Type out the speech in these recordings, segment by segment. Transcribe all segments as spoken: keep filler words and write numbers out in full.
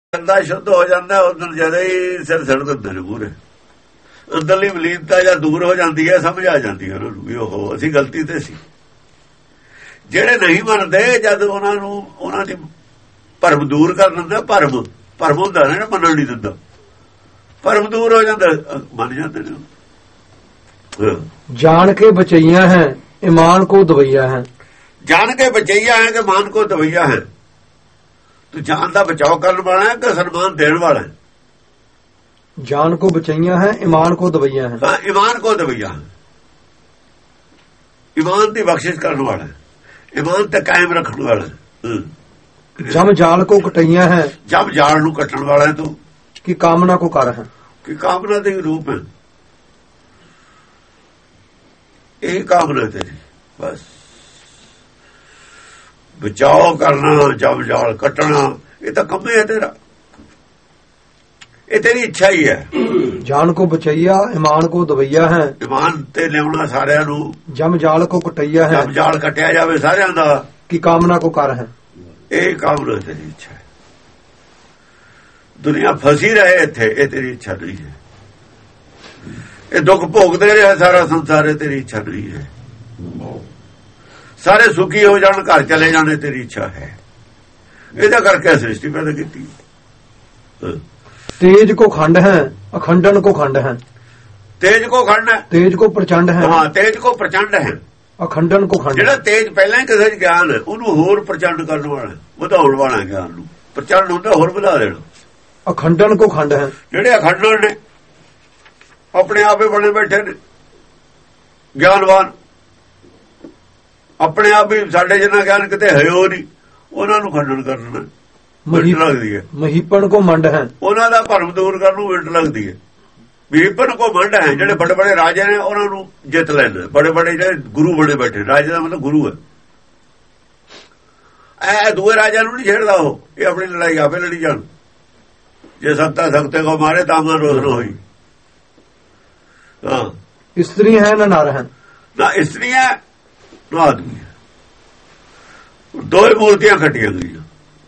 ਬੰਦਾ ਸ਼ੁੱਧ ਹੋ ਜਾਂਦਾ ਉਦੋਂ ਜਦੋਂ ਹੀ ਸਿਰ ਸੜ ਦਿੰਦੇ ਨੇ ਪੂਰੇ ਅੰਦਰਲੀ ਮਲੀਨਤਾ ਜਾਂ ਦੂਰ ਹੋ ਜਾਂਦੀ ਹੈ, ਸਮਝ ਆ ਜਾਂਦੀ ਹੈ ਉਹਨਾਂ ਨੂੰ ਵੀ ਉਹ ਅਸੀਂ ਗਲਤੀ ਤੇ ਸੀ। ਜਿਹੜੇ ਨਹੀਂ ਮੰਨਦੇ ਜਦ ਉਹਨਾਂ ਨੂੰ ਉਹਨਾਂ ਦੀ ਭਰਮ ਦੂਰ ਕਰ ਦਿੰਦਾ, ਭਰਮ ਭਰਮ ਹੁੰਦਾ ਨਾ ਮੰਨਣ ਨਹੀਂ ਦਿੰਦਾ, ਭਰਮ ਦੂਰ ਹੋ ਜਾਂਦਾ, ਮੰਨ ਜਾਂਦੇ ਨੇ। ਜਾਣ ਕੇ ਬਚਈਆ ਹੈ ईमान को दवैया है, जान के बचैया है कि मान को दवैया है। तो जान का बचाव करने वाला है कि सम्मान देने वाला है? जान को बचैया है ईमान को दवैया है। हाँ, ईमान को दवैया है, ईमान की बख्शिश करने वाला है, ईमान तक कायम रखने वाला है। जम जाल को कटैया है, जब जाल नू कटने वाला है तू कि कामना को कर है, कि कामना के रूप है, यही कामना तेरी बस। बचाव करना, जब जाल कटना, ये तो कम है तेरा, ये तेरी इच्छा ही है। जान को बचैया ईमान को दवैया है, ईमान ते लियाउणा सारिਆਂ ਨੂੰ, जम जाल को कटैया है, जब जाल कटिया जावे सारिਆਂ ਦਾ, कि कामना को कर है, ये कामना तेरी इच्छा है। दुनिया फसी रहे इत्थे, ये तेरी इच्छा नहीं है। ये दुख भोगते रहे सारा संसार, ये तेरी इच्छा नहीं है। सारे सुखी हो जान, घर चले जाने तेरी इच्छा है। इहदा करके सृष्टि पैदा की। तेज को खंड है अखंडन को खंड है, तेज को खंड है, तेज को प्रचंड है। हाँ, तेज को प्रचंड है, अखंडन को खंड। ਜਿਹੜਾ ਤੇਜ ਪਹਿਲਾਂ ਹੀ ਕਿਸੇ ਚ ਗਿਆਨ ਹੈ ਉਹਨੂੰ ਹੋਰ ਪ੍ਰਚੰਡ ਕਰਨ ਵਾਲਾ, ਵਧਾਉਣ ਵਾਲਾ ਗਿਆਨ ਨੂੰ। ਪ੍ਰਚੰਡ ਹੁੰਦਾ ਹੋਰ ਵਧਾ ਦੇਣਾ। ਅਖੰਡਨ ਕੋ ਖੰਡ ਹੈ, ਜਿਹੜੇ ਅਖੰਡਨ ਨੇ ਆਪਣੇ ਆਪੇ ਬਣੇ ਬੈਠੇ ਨੇ ਗਿਆਨਵਾਨ, ਆਪਣੇ ਆਪ ਹੀ ਸਾਡੇ ਜਿੰਨਾ ਗਿਆਨ ਕਿਤੇ ਹੈ ਉਹ ਨਹੀਂ, ਉਹਨਾਂ ਨੂੰ ਖੰਡਨ ਕਰਨਾ ਮਿੰਟ ਲੱਗਦੀ ਹੈ। ਮਹੀਪਣ ਕੋ ਮੰਡ ਹੈ, ਉਹਨਾਂ ਦਾ ਭਰਮ ਦੂਰ ਕਰਨ ਨੂੰ ਮਿੰਟ ਲੱਗਦੀ ਹੈ। ਮਹੀਪਣ ਕੋ ਮੰਡ ਹੈ, ਜਿਹੜੇ ਬੜੇ ਬੜੇ ਰਾਜੇ ਨੇ ਉਹਨਾਂ ਨੂੰ ਜਿੱਤ ਲੈਣਾ। ਬੜੇ ਬੜੇ ਜਿਹੜੇ ਗੁਰੂ ਬਣੇ ਬੈਠੇ, ਰਾਜੇ ਦਾ ਮਤਲਬ ਗੁਰੂ ਹੈ। ਐ ਦੂਏ ਰਾਜਿਆਂ ਨੂੰ ਨਹੀਂ ਛੇੜਦਾ ਉਹ, ਇਹ ਆਪਣੀ ਲੜਾਈ ਆਪੇ ਲੜੀ ਜਾਣ। ਜੇ ਸੱਤਾ ਸਖਤੇ ਕੋ ਮਾਰੇ ਤਾਂ ਮਨ ਰੋਜ਼ ਨਾ ਹੋਈ। ਹਾਂ, ਇਸਤਰੀ ਹੈ ਨਾ ਨਰ ਹੈ, ਨਾ ਇਸਤਰੀ ਹੈ ਨਾ ਆਦਮੀ ਹੈ। ਦੋ ਮੂਰਤੀਆਂ ਖੱਟੀਆਂ ਗਈਆਂ,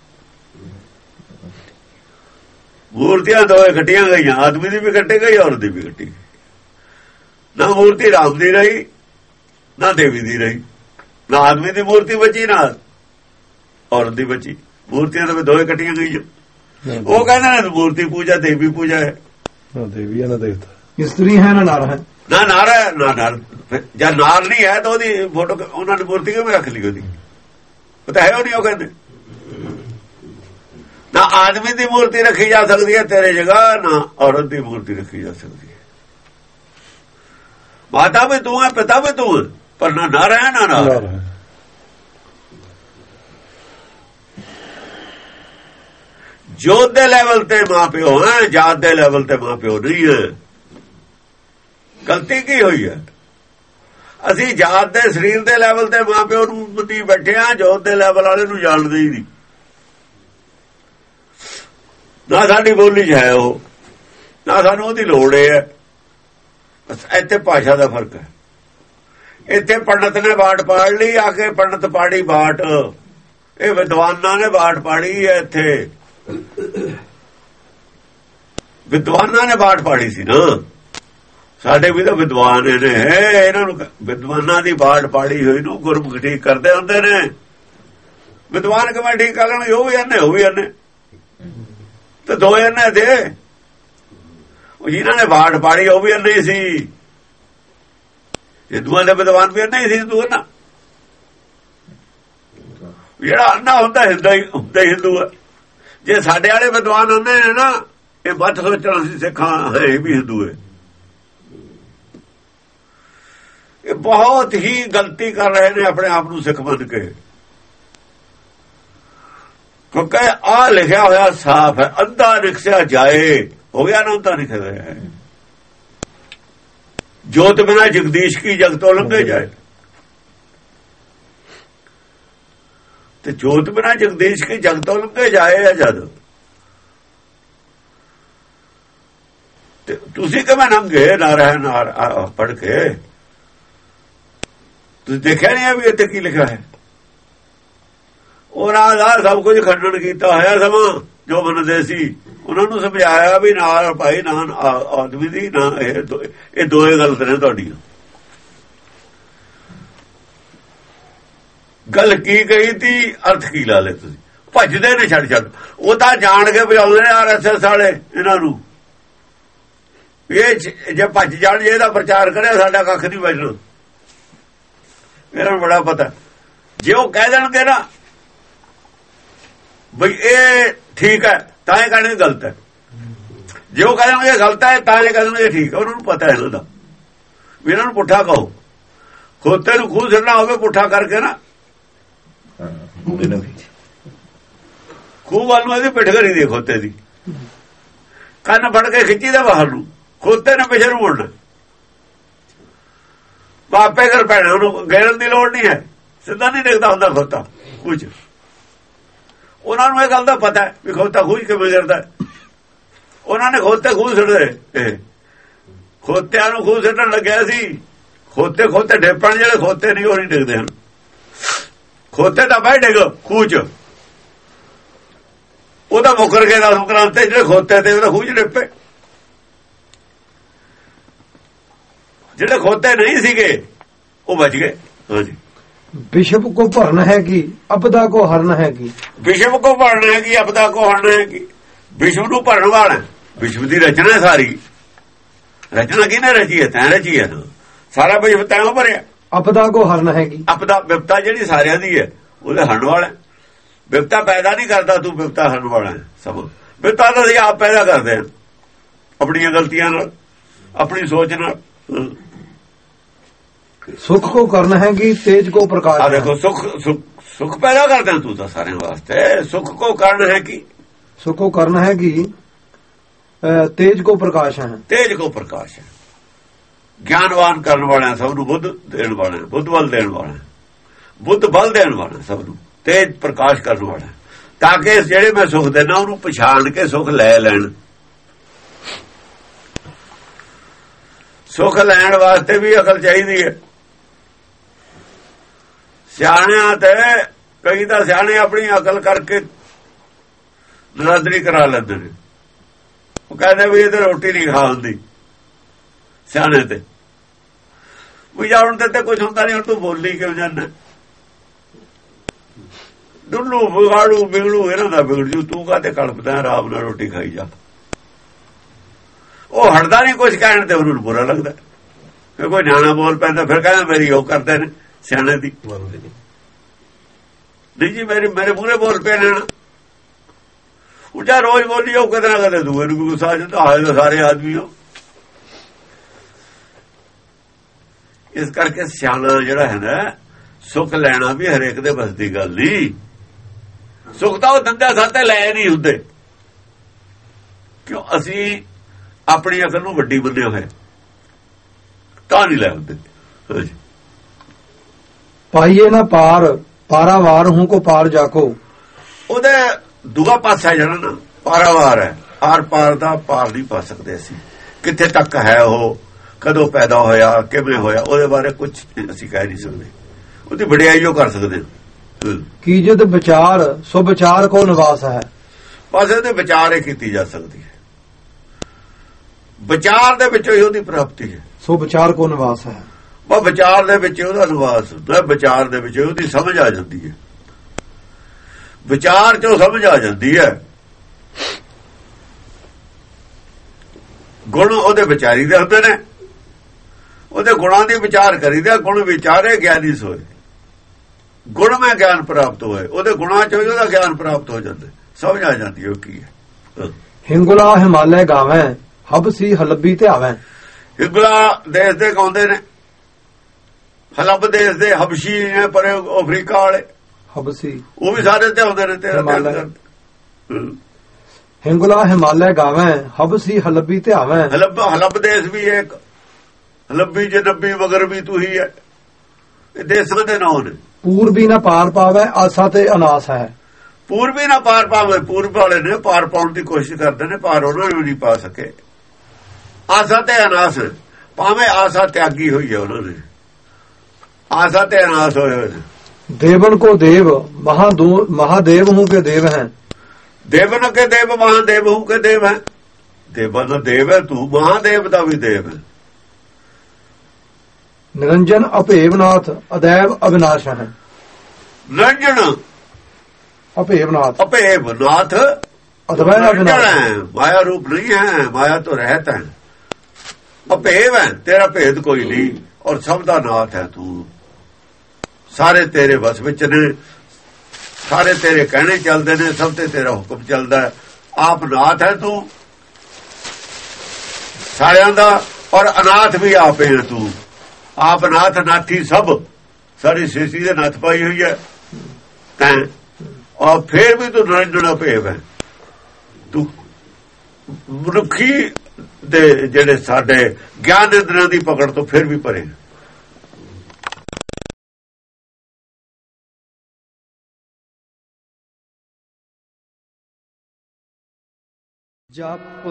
ਮੂਰਤੀਆਂ ਦੋਏ ਖੱਟੀਆਂ ਗਈਆਂ, ਆਦਮੀ ਦੀ ਵੀ ਕੱਟੀ ਗਈ, ਔਰਤ ਦੀ ਵੀ ਕੱਟੀ ਗਈ। ਨਾ ਮੂਰਤੀ ਰਾਮ ਦੀ ਰਹੀ, ਨਾ ਦੇਵੀ ਦੀ ਰਹੀ, ਨਾ ਆਦਮੀ ਦੀ ਮੂਰਤੀ ਬਚੀ, ਨਾ ਔਰਤ ਦੀ ਬਚੀ। ਮੂਰਤੀਆਂ ਤਾਂ ਦੋਏ ਕੱਟੀਆਂ ਗਈਆਂ। ਉਹ ਕਹਿੰਦੇ ਨੇ ਮੂਰਤੀ ਪੂਜਾ ਦੇਵੀ ਪੂਜਾ ਹੈ, ਨਾ ਦੇਵੀ ਹੈ ਨਾ ਦੇਵਤਾ। ਇਸਤਰੀ ਹੈ ਨਾ ਨਰ ਹੈ, ਨਾ ਨਾਰ ਹੈ ਨਾ ਨਰ। ਜਾਂ ਨਾਰ ਨਹੀਂ ਹੈ ਤਾਂ ਉਹਦੀ ਫੋਟੋ ਉਹਨਾਂ ਨੇ ਮੂਰਤੀ ਕਿਵੇਂ ਰੱਖ ਲਈ? ਉਹਦੀ ਉਹ ਤਾਂ ਹੈ ਉਹ ਨਹੀਂ। ਉਹ ਕਹਿੰਦੇ ਨਾ ਆਦਮੀ ਦੀ ਮੂਰਤੀ ਰੱਖੀ ਜਾ ਸਕਦੀ ਹੈ ਤੇਰੇ ਜਗ੍ਹਾ, ਨਾ ਔਰਤ ਦੀ ਮੂਰਤੀ ਰੱਖੀ ਜਾ ਸਕਦੀ ਹੈ। ਮਾਤਾ ਵੀ ਤੂੰ ਹੈ, ਪਿਤਾ ਵੀ ਤੂੰ ਹੈ, ਪਰ ਨਾ ਨਰ ਹੈ ਨਾ ਨਾਰ ਹੈ। ਜੋਤ ਦੇ ਲੈਵਲ ਤੇ ਮਾਂ ਪਿਓ ਹੈ, ਜਾਤ ਦੇ ਲੈਵਲ ਤੇ ਮਾਂ ਪਿਓ ਨਹੀਂ ਹੈ। ਗਲਤੀ ਕੀ ਹੋਈ ਹੈ? ਅਸੀਂ ਜਾਤ ਦੇ ਸਰੀਰ ਦੇ ਲੈਵਲ ਤੇ ਮਾਂ ਪਿਓ ਨੂੰ ਮੰਨੀ ਬੈਠੇ ਹਾਂ, ਜੋਤ ਦੇ ਲੈਵਲ ਵਾਲੇ ਨੂੰ ਜਾਣਦੇ ਹੀ ਨਹੀਂ। ਨਾ ਸਾਡੀ ਬੋਲੀ ਚ ਹੈ ਉਹ, ਨਾ ਸਾਨੂੰ ਉਹਦੀ ਲੋੜ ਹੈ। ਬਸ ਇੱਥੇ ਭਾਸ਼ਾ ਦਾ ਫਰਕ ਹੈ। ਇੱਥੇ ਪੰਡਤ ਨੇ ਬਾਟ ਪਾੜ ਲਈ, ਆ ਕੇ ਪੰਡਤ ਪਾੜੀ ਬਾਟ, ਇਹ ਵਿਦਵਾਨਾਂ ਨੇ ਬਾਟ ਪਾੜੀ ਹੈ। ਇੱਥੇ ਵਿਦਵਾਨਾਂ ਨੇ ਬਾਟ ਪਾੜੀ ਸੀ ਨਾ, ਸਾਡੇ ਵੀ ਤਾਂ ਵਿਦਵਾਨ ਨੇ, ਇਹਨਾਂ ਨੂੰ ਵਿਦਵਾਨਾਂ ਦੀ ਬਾਟ ਪਾੜੀ ਹੋਈ ਨੂੰ ਗੁਰਮੁਖ ਠੀਕ ਕਰਦੇ ਹੁੰਦੇ ਨੇ। ਵਿਦਵਾਨ ਕਿਵੇਂ ਠੀਕ ਕਰ ਲੈਣਗੇ? ਉਹ ਵੀ ਇਹਨੇ ਉਹ ਵੀ ਇਹਨੇ ਤੇ ਦੋ ਇਹਨੇ ਥੇ। ਜਿਹਨਾਂ ਨੇ ਬਾਟ ਪਾੜੀ ਉਹ ਵੀ ਇਹਨੇ ਸੀ, ਹਿੰਦੂਆਂ ਦੇ ਵਿਦਵਾਨ ਵੀ ਇਹਨੇ ਸੀ। ਹਿੰਦੂ ਨਾ ਜਿਹੜਾ ਅੰਨਾ ਹੁੰਦਾ ਹਿੰਦੂ ਹੀ ਹੁੰਦਾ, ਹਿੰਦੂ ਹੈ। ਜੇ ਸਾਡੇ ਵਾਲੇ ਵਿਦਵਾਨ ਹੁੰਦੇ ਨੇ ਨਾ, ਇਹ ਬੱਤ ਸੋਚਣਾ ਸੀ ਸਿੱਖਾਂ ਹੈ ਇਹ ਵੀ ਹਿੰਦੂ ਹੈ। ਇਹ ਬਹੁਤ ਹੀ ਗਲਤੀ ਕਰ ਰਹੇ ਨੇ ਆਪਣੇ ਆਪ ਨੂੰ ਸਿੱਖ ਮੰਨ ਕੇ, ਕਿਉਂਕਿ ਆ ਲਿਖਿਆ ਹੋਇਆ ਸਾਫ਼ ਹੈ, ਅੰਧਾ ਰਿਕਸ਼ਾ ਜਾਏ। ਹੋ ਗਿਆ ਨਾ, ਅੰਧਾ ਲਿਖਿਆ ਹੋਇਆ ਹੈ, ਜੋਤ ਬਿਨਾ ਜਗਦੀਸ਼ ਕੀ ਜਗ ਤੋਂ ਲੰਘੇ ਜਾਏ। ਤੇ ਜੋਤ ਬਿਨਾ ਜਗਦੀਸ਼ ਕੀ ਜਗ ਤੋਂ ਲੰਘੇ ਜਾਏ ਆ ਜਦ, ਤੇ ਤੁਸੀਂ ਕਿਵੇਂ ਲੰਘੇ ਨਾ ਰਹਿ ਨਾ ਪੜ੍ਹ ਕੇ? ਤੁਸੀਂ ਦੇਖਿਆ ਨਹੀਂ ਵੀ ਇੱਥੇ ਕੀ ਲਿਖਿਆ ਹੈ? ਉਹਨਾਂ ਦਾ ਸਭ ਕੁਝ ਖੰਡਨ ਕੀਤਾ ਹੋਇਆ ਸਮਾਂ ਜੋ ਮੰਨਦੇ ਸੀ ਉਹਨਾਂ ਨੂੰ ਸਮਝਾਇਆ ਵੀ ਨਾਲ ਭਾਈ ਨਾ ਆਦਮੀ ਦੀ ਨਾ ਇਹ ਦੋਏ ਗਲਤ ਨੇ ਤੁਹਾਡੀਆਂ। ਗੱਲ ਕੀ ਕਹੀ ਤੀ, ਅਰਥ ਕੀ ਲਾ ਲੈ ਤੁਸੀਂ? ਭੱਜਦੇ ਨੇ ਛੱਡ ਛੱਡ, ਉਹ ਤਾਂ ਜਾਣ ਕੇ ਭਜਾਉਂਦੇ ਨੇ ਆਰ ਐਸ ਐਸ ਵਾਲੇ ਇਹਨਾਂ ਨੂੰ। ਇਹ ਜੇ ਭੱਜ ਜਾਣ, ਜੇ ਇਹਦਾ ਪ੍ਰਚਾਰ ਕਰਿਆ ਸਾਡਾ ਕੱਖ ਨਹੀਂ ਬਚਣਾ। ਇਹਨਾਂ ਨੂੰ ਬੜਾ ਪਤਾ, ਜੇ ਉਹ ਕਹਿ ਦੇਣਗੇ ਨਾ ਬਈ ਇਹ ਠੀਕ ਹੈ ਤਾਂ ਇਹ ਕਹਿਣਗੇ ਗਲਤ ਹੈ, ਜੇ ਉਹ ਕਹਿ ਦੇਣਗੇ ਗਲਤ ਹੈ ਤਾਂ ਇਹ ਕਹਿਣਗੇ ਠੀਕ ਹੈ। ਉਹਨਾਂ ਨੂੰ ਪਤਾ ਇਹਨਾਂ ਦਾ ਵੀ ਇਹਨਾਂ ਨੂੰ ਪੁੱਠਾ ਕਹੋ। ਖੋਤੇ ਨੂੰ ਖੂਹ ਸਿਰਨਾ ਹੋਵੇ ਪੁੱਠਾ ਕਰਕੇ ਨਾ, ਖੂਹ ਵੱਲ ਨੂੰ ਇਹਦੀ ਪਿੱਠ ਕਰੀ ਦੀ, ਖੋਤੇ ਦੀ ਕੰਨ ਫੜ ਕੇ ਖਿੱਚੀ ਦਾ ਬਾਹਰ ਨੂੰ, ਖੋਤੇ ਨੇ ਪਿੱਛੇ ਨੂੰ ਮੁੜਨਾ। ਬਾਪੇ ਘਰ ਪੈਣਾ, ਉਹਨੂੰ ਗੈਰਨ ਦੀ ਲੋੜ ਨਹੀਂ ਹੈ, ਸਿੱਧਾ ਨਹੀਂ ਦਿਖਦਾ ਹੁੰਦਾ ਖੋਤਾ ਕੁਝ। ਉਹਨਾਂ ਨੂੰ ਇਹ ਗੱਲ ਦਾ ਪਤਾ ਹੈ ਵੀ ਖੋਤਾ ਖੂਹ ਕਿਵੇਂ ਗਿਰਦਾ। ਉਹਨਾਂ ਨੇ ਖੋਤੇ ਖੂਹ ਸਿੱਟਦੇ, ਖੋਤਿਆਂ ਨੂੰ ਖੂਹ ਸਿੱਟਣ ਲੱਗਿਆ ਸੀ। ਖੋਤੇ ਖੋਤੇ ਡੇਪਣ, ਜਿਹੜੇ ਖੋਤੇ ਨਹੀਂ ਉਹ ਨਹੀਂ ਡਿੱਗਦੇ ਹਨ। ਖੋਤੇ ਤਾਂ ਬਹਿ ਡਿੱਗ ਖੂਹ ਚ, ਉਹਦਾ ਮੁਕਰ ਕੇ ਦਸ ਕਰਾਂਤੇ, ਜਿਹੜੇ ਖੋਤੇ ਤੇ ਉਹਦਾ ਖੂਹ ਚ ਡਿੱਪੇ। ਜਿਹੜੇ ਖੋਤੇ ਨਹੀਂ ਸੀਗੇ ਉਹ ਬਚ ਗਏ। ਹਾਂਜੀ, विषव को भरन है कि अपदा को हरन है कि। विषव को भरना है कि अपदा को हरना है कि। विश्व ਨੂੰ ਭਰਨ ਵਾਲਾ, ਵਿਸ਼ਵ ਦੀ ਰਚਨਾ ਸਾਰੀ। ਰਚਨਾ ਕਿਹਨੇ ਰਚੀ ਹੈ? ਤੈਂ ਰਚੀ ਹੈ ਨਾ, ਸਾਰਾ ਵਿਸ਼ਵ ਤੈਂ ਭਰਿਆ। अपदा को हरन है कि। ਆਪਦਾ ਵਿਪਤਾ ਜਿਹੜੀ ਸਾਰਿਆਂ ਦੀ ਹੈ ਉਹਦੇ ਹਰਨ ਵਾਲਾ। ਵਿਪਤਾ ਪੈਦਾ ਨਹੀਂ ਕਰਦਾ ਤੂੰ, ਵਿਪਤਾ ਹਰਨ ਵਾਲਾ ਹੈ ਸਭ। ਵਿਪਤਾ ਤਾਂ ਅਸੀਂ ਆਪ ਪੈਦਾ ਕਰਦੇ ਹਾਂ ਆਪਣੀਆਂ ਗਲਤੀਆਂ ਨਾਲ, ਆਪਣੀ ਸੋਚ ਨਾਲ। सुख को करना है कि तेज को प्रकाश। देखो सुख सुख सुख पैदा करते हैं तू तो सारे वास्ते। सुख को करना है कि, सुख को करना है कि तेज को प्रकाश है। तेज को प्रकाश है, ज्ञानवान करने वाले सब नूं बुद्ध देने वाले, बुद्ध बल देने वाले, बुद्ध बल देने वाले सब नूं, तेज प्रकाश करने वाले, ताकि ਜਿਹੜੇ मैं सुख देना ਉਹਨੂੰ ਪਛਾਣ ਕੇ ਸੁਖ ਲੈ ਲੈਣ। ਸੁਖ ਲੈਣ ਵਾਸਤੇ ਵੀ ਅਕਲ ਚਾਹੀਦੀ ਹੈ। ਸਿਆਣਿਆਂ ਤੇ ਕਈ ਤਾਂ ਸਿਆਣੇ ਆਪਣੀ ਅਕਲ ਕਰਕੇ ਨਰਾਦਰੀ ਕਰਾ ਲੈਂਦੇ ਨੇ। ਉਹ ਕਹਿੰਦੇ ਵੀ ਇਹ ਤੇ ਰੋਟੀ ਨਹੀਂ ਖਾ ਹੁੰਦੀ ਸਿਆਣੇ ਤੇ। ਵੀ ਜਾ ਹੁਣ ਤੇ ਕੁਝ ਹੁੰਦਾ ਨਹੀਂ, ਹੁਣ ਤੂੰ ਬੋਲੀ ਕਿਉਂ ਜਾਂਦਾ? ਡੁੱਲੂ ਵਿਗਾੜੂ ਬਿਗੜੂ ਇਹਨਾਂ ਦਾ ਬਿਗੜ ਜੂ, ਤੂੰ ਕਾਹਤੇ ਕਲਪਦਾ? ਆਰਾਮ ਨਾਲ ਰੋਟੀ ਖਾਈ ਜਾ। ਉਹ ਹਟਦਾ ਨਹੀਂ ਕੁਝ ਕਹਿਣ ਤੇ, ਉਹਨੂੰ ਬੁਰਾ ਲੱਗਦਾ। ਫਿਰ ਕੋਈ ਨਿਆਣਾ ਬੋਲ ਪੈਂਦਾ, ਫਿਰ ਕਹਿੰਦਾ ਮੇਰੀ ਉਹ ਕਰਦੇ ਨੇ ਸਿਆਣੇ ਦੀ। ਨਹੀਂ ਜੀ ਮੇਰੀ ਮੇਰੇ ਮੂਹਰੇ ਬੋਲ ਪਏ ਲੈਣਾ। ਉਹ ਜਾਂ ਰੋਜ਼ ਬੋਲੀ ਜਾਓ, ਕਦੇ ਨਾ ਕਦੇ ਦੂਏ ਨੂੰ ਗੁੱਸਾ ਆ ਜਾਂਦਾ। ਹਾਲੇ ਤਾਂ ਸਾਰੇ ਆਦਮੀ ਹੋ। ਇਸ ਕਰਕੇ ਸਿਆਣਾ ਜਿਹੜਾ ਹੈ ਨਾ, ਸੁੱਖ ਲੈਣਾ ਵੀ ਹਰੇਕ ਦੇ ਬਸ ਦੀ ਗੱਲ ਨਹੀਂ। ਸੁੱਖ ਤਾਂ ਉਹ ਦੰਦਾ ਸਾਤੇ ਲੈ ਨਹੀਂ ਹੁੰਦੇ, ਕਿਉਂ? ਅਸੀਂ ਆਪਣੀ ਅਕਲ ਨੂੰ ਵੱਡੀ ਬੰਦੇ ਹੋਏ ਤਾਂ ਨਹੀਂ ਲੈ ਹੁੰਦੇ। ਪਾਈਏ ਨਾ ਪਾਰ ਪਾਰਾਵਾਰ ਹੂੰ ਕੋ ਪਾਰ ਜਾਕੋ। ਉਹਦੇ ਦੂਆ ਪਾਸਾ ਜਿਹੜਾ ਨਾ ਪਾਰਾਵਾਰ ਹੈ, ਆਰ ਪਾਰ ਦਾ ਪਾਰ ਨਹੀਂ ਪਾ ਸਕਦੇ ਅਸੀਂ। ਕਿੱਥੇ ਤੱਕ ਹੈ ਉਹ, ਕਦੋਂ ਪੈਦਾ ਹੋਇਆ, ਕਿਵੇਂ ਹੋਇਆ, ਉਹਦੇ ਬਾਰੇ ਕੁਝ ਅਸੀਂ ਕਹਿ ਨਹੀਂ ਸਕਦੇ। ਉਹਦੀ ਵਡਿਆਈ ਉਹ ਕਰ ਸਕਦੇ ਹਾਂ। ਕੀ ਜਦ ਵਿਚਾਰ ਸੋ ਵਿਚਾਰ ਕੋ ਨਿਵਾਸ ਹੈ। ਬਸ ਇਹਦੇ ਵਿਚਾਰ ਹੀ ਕੀਤੀ ਜਾ ਸਕਦੀ ਹੈ। ਵਿਚਾਰ ਦੇ ਵਿੱਚੋਂ ਹੀ ਉਹਦੀ ਪ੍ਰਾਪਤੀ ਹੈ। ਸੋ ਵਿਚਾਰ ਕੋ ਨਿਵਾਸ ਹੈ। ਉਹ ਵਿਚਾਰ ਦੇ ਵਿੱਚ ਉਹਦਾ ਨਿਵਾਸ ਹੁੰਦਾ, ਵਿਚਾਰ ਦੇ ਵਿੱਚ ਉਹਦੀ ਸਮਝ ਆ ਜਾਂਦੀ ਹੈ। ਵਿਚਾਰ ਚੋਂ ਸਮਝ ਆ ਜਾਂਦੀ ਹੈ। ਗੁਣ ਉਹਦੇ ਵਿਚਾਰੀ ਦੇ ਹੁੰਦੇ ਨੇ, ਉਹਦੇ ਗੁਣਾਂ ਦੀ ਵਿਚਾਰ ਕਰੀਦਾ। ਗੁਣ ਵਿਚਾਰੇ ਗਿਆਨੀ ਸੋਏ, ਗੁਣ ਮੈਂ ਗਿਆਨ ਪ੍ਰਾਪਤ ਹੋਏ। ਉਹਦੇ ਗੁਣਾਂ ਚੋਂ ਉਹਦਾ ਗਿਆਨ ਪ੍ਰਾਪਤ ਹੋ ਜਾਂਦਾ, ਸਮਝ ਆ ਜਾਂਦੀ ਉਹ ਕੀ ਹੈ। ਹਿੰਗੁਲਾ ਹਿਮਾਲय ਗਾਵੇਂ ਹਬਸੀ ਹਲਬੀ ਤੇ ਆਵੇਂ। ਹਿੰਗੁਲਾ ਦੇਸ਼ ਦੇ ਗਾਉਂਦੇ ਨੇ, ਹਲਬ ਦੇਸ਼ ਦੇ ਹਬਸ਼ੀ ਨੇ ਪਰੇ ਅਫਰੀਕਾ ਵਾਲੇ ਹਬਸੀ, ਉਹ ਵੀ ਸਾਰੇ ਤੇ ਆਉਂਦੇ ਨੇ ਤੇਰਾ ਧਿਆਨ। ਹਿੰਗੁਲਾ ਹਿਮਾਲय ਗਾਵੇਂ ਹਬਸੀ ਹਲਬੀ ਤੇ ਆਵੇਂ। ਹਲਬ ਹਲਬ ਦੇਸ਼ ਵੀ ਇੱਕ ਹਲਬੀ ਜਨਬੀ ਮਗਰ ਵੀ ਤੂੰ ਹੀ ਹੈ। ਇਹ ਦੇਸ਼ਾਂ ਦੇ ਨਾਂ ਨੇ। ਪੂਰਬੀ ਨਾ ਪਾਰ ਪਾਵੇ ਆਸਾ ਤੇ ਅਨਾਸ ਹੈ। ਪੂਰਬੀ ਨਾ ਪਾਰ ਪਾਵੇ, ਪੂਰਬ ਵਾਲੇ ਨੇ ਪਾਰ ਪਾਉਣ ਦੀ ਕੋਸ਼ਿਸ਼ ਕਰਦੇ ਨੇ, ਪਾਰ ਉਹਨਾਂ ਨੂੰ ਨਹੀਂ ਪਾ ਸਕੇ। ਆਸਾ ਤੇ ਅਨਾਸ, ਭਾਵੇਂ ਆਸਾ ਤਿਆਗੀ ਹੋਈ ਹੈ ਉਹਨਾਂ ਨੇ, ਆਸਾ ਤੇ ਅਨਾਸ ਹੋਏ ਹੋਏ ਨੇ। ਦੇਵਨ ਕੋ ਦੇਵ ਮਹਾਦੂ ਮਹਾਦੇਵ ਹੂੰ ਕੇ ਦੇਵ ਹੈ। ਦੇਵਨ ਕੇ ਦੇਵ ਮਹਾਦੇਵ ਹੂੰ ਕੇ ਦੇਵ ਹੈ। ਦੇਵਨ ਦਾ ਦੇਵ ਹੈ ਤੂੰ, ਮਹਾਦੇਵ ਦਾ ਵੀ ਦੇਵ ਹੈ। ਨਿਰੰਜਨ ਅਭੇਵਨਾਥ ਅਦੈਵ ਅਵਿਨਾਸ਼ ਹੈ। ਨਿਰੰਜਨ ਅਭੇਵਨਾਥ ਅਭੇਵਨਾਥ ਅਦਵੈ ਅਵਿਨਾਸ਼ ਹੈ। ਮਾਇਆ ਰੂਪ ਨਹੀਂ ਹੈ, ਮਾਇਆ ਤੋਂ ਰਹਿਤ ਹੈ। ਅਭੇਵ ਹੈ, ਤੇਰਾ ਭੇਦ ਕੋਈ ਨਹੀਂ, ਔਰ ਸਭ ਦਾ ਨਾਥ ਹੈ ਤੂੰ। ਸਾਰੇ ਤੇਰੇ ਵਸ ਵਿੱਚ ਨੇ, ਸਾਰੇ ਤੇਰੇ ਕਹਿਣੇ ਚੱਲਦੇ ਨੇ, ਸਭ ਤੇ ਤੇਰਾ ਹੁਕਮ ਚੱਲਦਾ ਹੈ। ਆਪ ਨਾਥ ਹੈ ਤੂੰ ਸਾਰਿਆਂ ਦਾ, ਔਰ ਅਨਾਥ ਵੀ ਆਪੇ ਹੈ ਤੂੰ। ਆਪ ਨਾਥ ਨਾਥੀ ਸਭ, ਸਾਰੀ ਸ੍ਰਿਸ਼ਟੀ ਦੇ ਨੱਥ ਪਾਈ ਹੋਈ ਹੈ ਤੈਂ, ਔਰ ਫੇਰ ਵੀ ਤੂੰ ਨਿਰੰਜਨ ਅਭੇਵ ਹੈ। ਤੂੰ ਮਨੁੱਖੀ ਦੇ ਜਿਹੜੇ ਸਾਡੇ ਗਿਆਨ ਇੰਦਰੀਆਂ ਦੀ ਪਕੜ ਤੋਂ ਫਿਰ ਵੀ ਪਰੇ। ਜਪ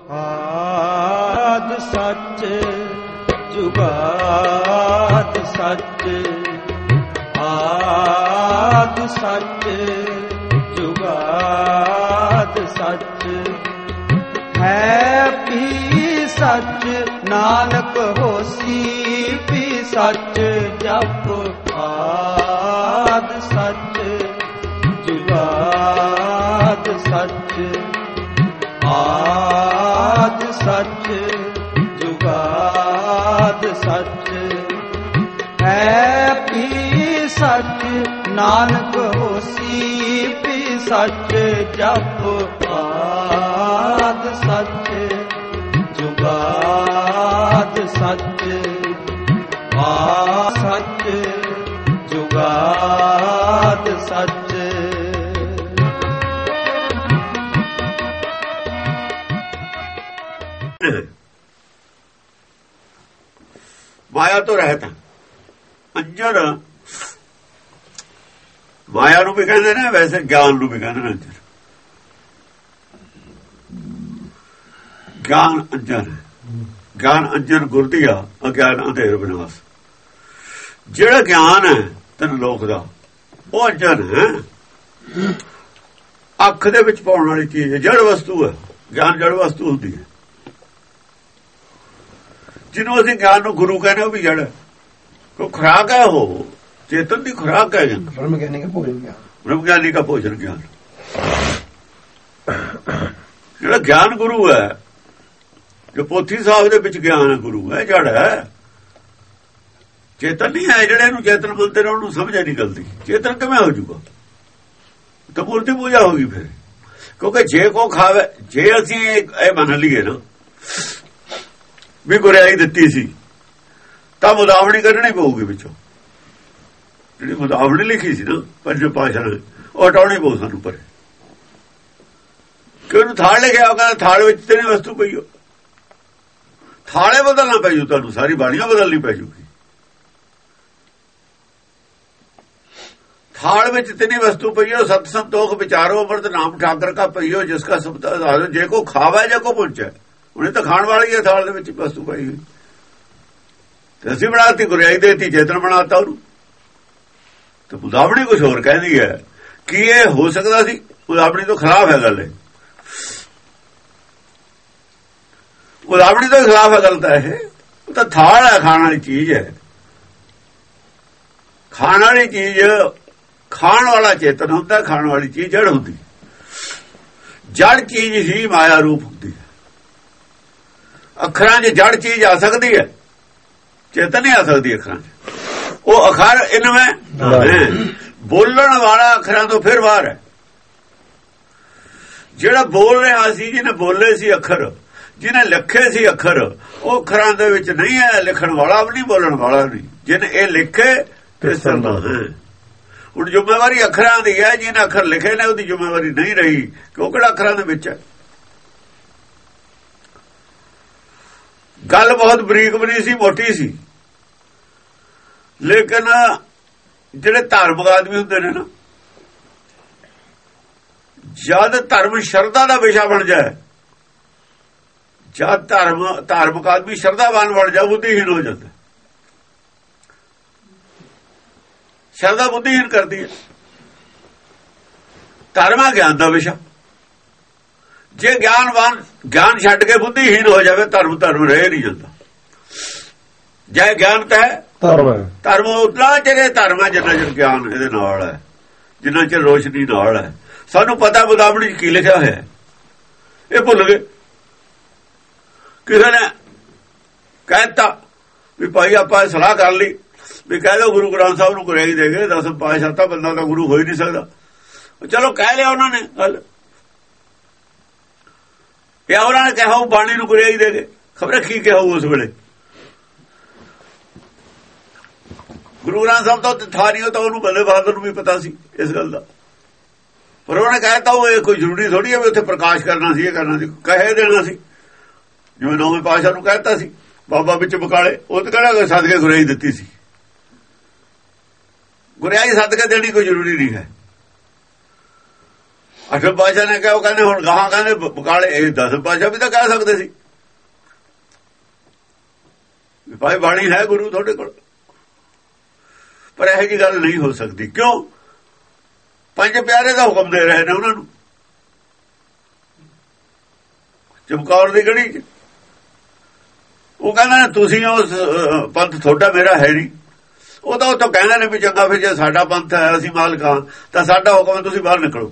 ਆਦਿ ਸੱਚ ਜੁਗਾਦ ਸੱਚ, ਆਦਿ ਸੱਚ ਜੁਗਾਦ ਸੱਚ, ਹੈ ਵੀ ਸੱਚ ਨਾਨਕ ਹੋਸੀ ਵੀ ਸੱਚ। ਜਪ ਆਦਿ ਸੱਚ ਜੁਗਾਦ ਸੱਚ, ਆਦਿ ਸੱਚ ਜੁਗਾਦ ਸੱਚ, ਹੈ ਵੀ ਸੱਚ ਨਾਨਕ ਹੋਸੀ ਵੀ ਸੱਚ। ਜਪ ਆਦਿ ਸੱਚ ਜੁਗਾਦ ਸੱਚ, ਆ ਸੱਚ ਜੁਗਾਦ ਸੱਚ। ਮਾਇਆ ਤੋਂ ਰਹਿਤ ਹੈ। ਅੰਜਨ ਮਾਇਆ ਨੂੰ ਵੀ ਕਹਿੰਦੇ ਨੇ, ਵੈਸੇ ਗਿਆਨ ਨੂੰ ਵੀ ਕਹਿੰਦੇ ਨੇ ਅੰਜਨ। ਗਿਆਨ ਅੰਜਨ, ਗਿਆਨ ਅੰਜਨ ਗੁਰਦੀਆ, ਅਗਿਆਨ ਅੰਧੇਰ ਵਿਨਾਸ਼। ਜਿਹੜਾ ਗਿਆਨ ਹੈ ਤਨ ਲੋਕ ਦਾ, ਉਹ ਅੰਜਨ ਹੈ। ਅੱਖ ਦੇ ਵਿੱਚ ਪਾਉਣ ਵਾਲੀ ਚੀਜ਼ ਹੈ, ਜੜ ਵਸਤੂ ਹੈ। ਗਿਆਨ ਜੜ ਵਸਤੂ ਹੁੰਦੀ ਹੈ। ਜਿਹਨੂੰ ਅਸੀਂ ਗਿਆਨ ਨੂੰ ਗੁਰੂ ਕਹਿੰਦੇ, ਉਹ ਵੀ ਜੜ ਹੈ। ਕੋਈ ਖੁਰਾਕ ਹੈ, ਉਹ ਚੇਤਨ ਦੀ ਖੁਰਾਕ ਹੈ। ਬ੍ਰਹਮ ਗਿਆਨੀ ਦਾ ਭੋਜਨ ਗਿਆਨ, ਬ੍ਰਹਮ ਗਿਆਨੀ ਦਾ ਭੋਜਨ ਗਿਆਨ। ਜਿਹੜਾ ਗਿਆਨ ਗੁਰੂ ਹੈ, ਜੋ ਪੋਥੀ ਸਾਹਿਬ ਦੇ ਵਿੱਚ ਗਿਆਨ ਹੈ, ਗੁਰੂ ਹੈ, ਜੜ ਹੈ। ਚੇਤਨ ਨਹੀਂ ਹੈ। ਜਿਹੜੇ ਨੂੰ ਚੇਤਨ ਬੋਲਦੇ ਨੇ ਉਹਨੂੰ ਸਮਝ ਨਹੀਂ ਗਲਦੀ। ਚੇਤਨ ਕਿਵੇਂ ਹੋ ਜਾਊਗਾ? ਤਾਂ ਮੂਰਤੀ ਪੂਜਾ ਹੋਗੀ ਫਿਰ। ਕਿਉਂਕਿ ਜੇ ਕੋ ਖਾਵੇ, ਜੇ ਅਸੀਂ ਇਹ ਮੰਨ ਲਈਏ ਨਾ ਵੀ ਗੁਰਿਆਈ ਦਿੱਤੀ ਸੀ, ਤਾਂ ਮੁਦਾਵਣੀ ਕੱਢਣੀ ਪਊਗੀ ਵਿੱਚੋਂ। ਜਿਹੜੀ ਮੁਦਾਵਣੀ ਲਿਖੀ ਸੀ ਨਾ ਪੰਜ ਪਾਸ਼ਾ ਨੇ, ਉਹ ਹਟਾਉਣੀ ਪਊ ਸਾਨੂੰ ਪਰੇ। ਕਿ ਉਹਨੂੰ ਥਾਲ ਲਿਖਿਆ, ਉਹ ਕਹਿੰਦਾ ਥਾਲ ਵਿੱਚ ਤੇ ਨਹੀਂ ਵਸਤੂ ਪਈ। ਥਾਲੇ ਬਦਲਣਾ ਪੈ ਜੂ ਤੁਹਾਨੂੰ, ਸਾਰੀ ਬਾਣੀਆਂ ਬਦਲਣੀ ਪੈ ਜੂਗੀ। ਥਾਲ ਵਿੱਚ ਤਿੰਨੀ ਵਸਤੂ ਪਈਓ, ਸਤ ਸੰਤੋਖ ਵਿਚਾਰੋ ਅਮਰਤ ਨਾਮ ਠਾਕਰ ਕਾ ਪਈਓ, ਜਿਸ ਕਾ ਸਬਦ ਜੇ ਕੋ ਖਾਵਾ ਜੇ ਕੋ ਪੁੰਚੈ। ਉਹਨੇ ਤਾਂ ਖਾਣ ਵਾਲੀ ਹੈ, ਥਾਲ ਦੇ ਵਿੱਚ ਵਸਤੂ ਪਾਈ ਹੋਈ। ਤੇ ਅਸੀਂ ਬਣਾਤੀ ਗੁਰਿਆਈ ਦੇਤੀ, ਚੇਤਨ ਬਣਾਤਾ ਉਹਨੂੰ। ਤੇ ਮੁਦਾਵਣੀ ਕੁਝ ਹੋਰ ਕਹਿੰਦੀ ਹੈ। ਕੀ ਇਹ ਹੋ ਸਕਦਾ ਸੀ? ਮੁਦਾਵਣੀ ਤੋਂ ਖਿਲਾਫ ਹੈ ਗੱਲ। ਮੁਦਾਵਣੀ ਤੋਂ ਖਿਲਾਫ ਹੈ ਗੱਲ। ਤਾਂ ਇਹ ਉਹ ਤਾਂ ਥਾਲ ਹੈ, ਖਾਣ ਵਾਲੀ ਚੀਜ਼ ਹੈ। ਖਾਣ ਵਾਲੀ ਚੀਜ਼, ਖਾਣ ਵਾਲਾ ਚੇਤਨ ਹੁੰਦਾ, ਖਾਣ ਵਾਲੀ ਚੀਜ਼ ਜੜ ਹੁੰਦੀ। ਜੜ ਚੀਜ਼ ਹੀ ਮਾਇਆ ਰੂਪ ਹੁੰਦੀ ਹੈ। ਅੱਖਰਾਂ 'ਚ ਜੜ ਚੀਜ਼ ਆ ਸਕਦੀ ਹੈ, ਚੇਤਨ ਨਹੀਂ ਆ ਸਕਦੀ ਅੱਖਰਾਂ 'ਚ। ਉਹ ਅੱਖਰ ਇਨਵੇਂ ਬੋਲਣ ਵਾਲਾ ਅੱਖਰਾਂ ਤੋਂ ਫਿਰ ਬਾਹਰ ਹੈ। ਜਿਹੜਾ ਬੋਲ ਰਿਹਾ ਸੀ, ਜਿਹਨੇ ਬੋਲੇ ਸੀ ਅੱਖਰ, ਜਿਹਨੇ ਲਿਖੇ ਸੀ ਅੱਖਰ, ਉਹ ਅੱਖਰਾਂ ਦੇ ਵਿੱਚ ਨਹੀਂ ਹੈ। ਲਿਖਣ ਵਾਲਾ ਵੀ ਨਹੀਂ, ਬੋਲਣ ਵਾਲਾ ਨਹੀਂ। ਜਿਹਨੇ ਇਹ ਲਿਖੇ ਤੇ ਸਰਦਾ ਹੈ। ਹੁਣ ਜ਼ਿੰਮੇਵਾਰੀ ਅੱਖਰਾਂ ਦੀ ਹੈ। ਜਿਹਨੇ ਅੱਖਰ ਲਿਖੇ ਨੇ ਉਹਦੀ ਜ਼ਿੰਮੇਵਾਰੀ ਨਹੀਂ ਰਹੀ, ਕਿਉਂ ਕਿਹੜਾ ਅੱਖਰਾਂ ਦੇ ਵਿੱਚ ਹੈ। ਗੱਲ ਬਹੁਤ ਬਰੀਕ ਬਣੀ ਸੀ, ਮੋਟੀ ਸੀ। ਲੇਕਿਨ ਜਿਹੜੇ ਧਾਰਮਿਕ ਆਦਮੀ ਹੁੰਦੇ ਨੇ ਨਾ, ਜਦ ਧਰਮ ਸ਼ਰਧਾ ਦਾ ਵਿਸ਼ਾ ਬਣ ਜਾਏ, ਜਦ ਧਰਮ ਧਾਰਮਿਕ ਆਦਮੀ ਸ਼ਰਧਾਵਾਨ ਬਣ ਜਾ, ਬੁੱਧੀਹੀਨ ਹੋ ਜਾਂਦਾ। ਸ਼ਰਧਾ ਬੁੱਧੀਹੀਨ ਕਰਦੀ ਹੈ। ਧਰਮ ਆ ਗਿਆਨ ਦਾ ਵਿਸ਼ਾ, ਜੇ ਗਿਆਨਵਾਨ ਗਿਆਨ ਛੱਡ ਕੇ ਬੁੱਧੀਹੀਨ ਹੋ ਜਾਵੇ ਧਰਮ ਧਰਮ ਰਹਿ ਨਹੀਂ ਜਾਂਦਾ। ਜੈ ਗਿਆਨ ਤਾਂ ਧਰਮ ਹੈ, ਧਰਮ ਉਤਲਾ ਚਿਰ ਧਰਮ ਹੈ ਜਿੰਨਾ ਚਿਰ ਗਿਆਨ ਇਹਦੇ ਨਾਲ ਹੈ, ਜਿੰਨਾ ਚਿਰ ਰੋਸ਼ਨੀ ਨਾਲ ਹੈ। ਸਾਨੂੰ ਪਤਾ ਬਦਾਵੜੀ ਚ ਕੀ ਲਿਖਿਆ ਹੋਇਆ ਇਹ ਭੁੱਲ ਗਏ। ਕਿਸੇ ਨੇ ਕਹਿਤਾ ਵੀ ਭਾਈ ਆਪਾਂ ਸਲਾਹ ਕਰ ਲਈ ਵੀ ਕਹਿ ਲਓ ਗੁਰੂ ਗ੍ਰੰਥ ਸਾਹਿਬ ਨੂੰ ਗੁਰਿਆਈ ਦੇ ਗਏ, ਦਸ ਪਾਤਸ਼ਾਹ ਤਾਂ ਬੰਦਾ ਤਾਂ ਗੁਰੂ ਹੋ ਹੀ ਨਹੀਂ ਸਕਦਾ। ਚਲੋ ਕਹਿ ਲਿਆ ਉਹਨਾਂ ਨੇ ਗੱਲ, ਜਾਂ ਉਹਨਾਂ ਨੇ ਕਿਹਾ ਉਹ ਬਾਣੀ ਨੂੰ ਗੁਰਿਆਈ ਦੇ ਗਏ। ਖਬਰ ਕੀ ਕਿਹਾ ਉਸ ਵੇਲੇ ਗੁਰੂ ਗ੍ਰੰਥ ਸਾਹਿਬ ਤਾਂ ਥਾ ਨਹੀਂ, ਤਾਂ ਉਹਨੂੰ ਬੱਲੇ ਬਹਾਦਰ ਨੂੰ ਵੀ ਪਤਾ ਸੀ ਇਸ ਗੱਲ ਦਾ, ਪਰ ਉਹਨੇ ਕਹਿਤਾ ਉਹ ਇਹ ਕੋਈ ਜ਼ਰੂਰੀ ਥੋੜੀ ਹੈ ਵੀ ਉੱਥੇ ਪ੍ਰਕਾਸ਼ ਕਰਨਾ ਸੀ, ਇਹ ਕਰਨਾ ਸੀ, ਕਹਿ ਦੇਣਾ ਸੀ। ਜਿਵੇਂ ਨੌਵੇਂ ਪਾਤਸ਼ਾਹ ਨੂੰ ਕਹਿਤਾ ਸੀ ਬਾਬਾ ਵਿੱਚ ਬਕਾਲੇ, ਉਹ ਤਾਂ ਕਿਹੜਾ ਸਦਕੇ ਗੁਰਿਆਈ ਦਿੱਤੀ ਸੀ। ਗੁਰਿਆਈ ਸਦਕੇ ਦੇਣੀ ਕੋਈ ਜ਼ਰੂਰੀ ਨਹੀਂ ਹੈ। ਅੱਠਵੇਂ ਪਾਤਸ਼ਾਹ ਨੇ ਕਿਹਾ, ਉਹ ਕਹਿੰਦੇ ਹੁਣ ਗਾਹਾਂ ਕਹਿੰਦੇ ਬਕਾਲੇ, ਇਹ ਦਸਵੇਂ ਪਾਤਸ਼ਾਹ ਵੀ ਤਾਂ ਕਹਿ ਸਕਦੇ ਸੀ ਭਾਈ ਬਾਣੀ ਹੈ ਗੁਰੂ ਤੁਹਾਡੇ ਕੋਲ, ਪਰ ਇਹੋ ਜਿਹੀ ਗੱਲ ਨਹੀਂ ਹੋ ਸਕਦੀ। ਕਿਉਂ? ਪੰਜ ਪਿਆਰੇ ਦਾ ਹੁਕਮ ਦੇ ਰਹੇ ਨੇ ਉਹਨਾਂ ਨੂੰ ਚਮਕੌਰ ਦੀ ਗੜੀ ਚ। ਉਹ ਕਹਿੰਦਾ ਤੁਸੀਂ ਉਸ ਪੰਥ ਤੁਹਾਡਾ ਮੇਰਾ ਹੈ ਨਹੀਂ। ਉਹ ਤਾਂ ਉੱਥੋਂ ਕਹਿੰਦੇ ਨੇ ਵੀ ਚੰਗਾ ਫਿਰ ਜੇ ਸਾਡਾ ਪੰਥ ਹੈ ਅਸੀਂ ਮਾਲਕਾਂ ਤਾਂ ਸਾਡਾ ਹੁਕਮ ਤੁਸੀਂ ਬਾਹਰ ਨਿਕਲੋ।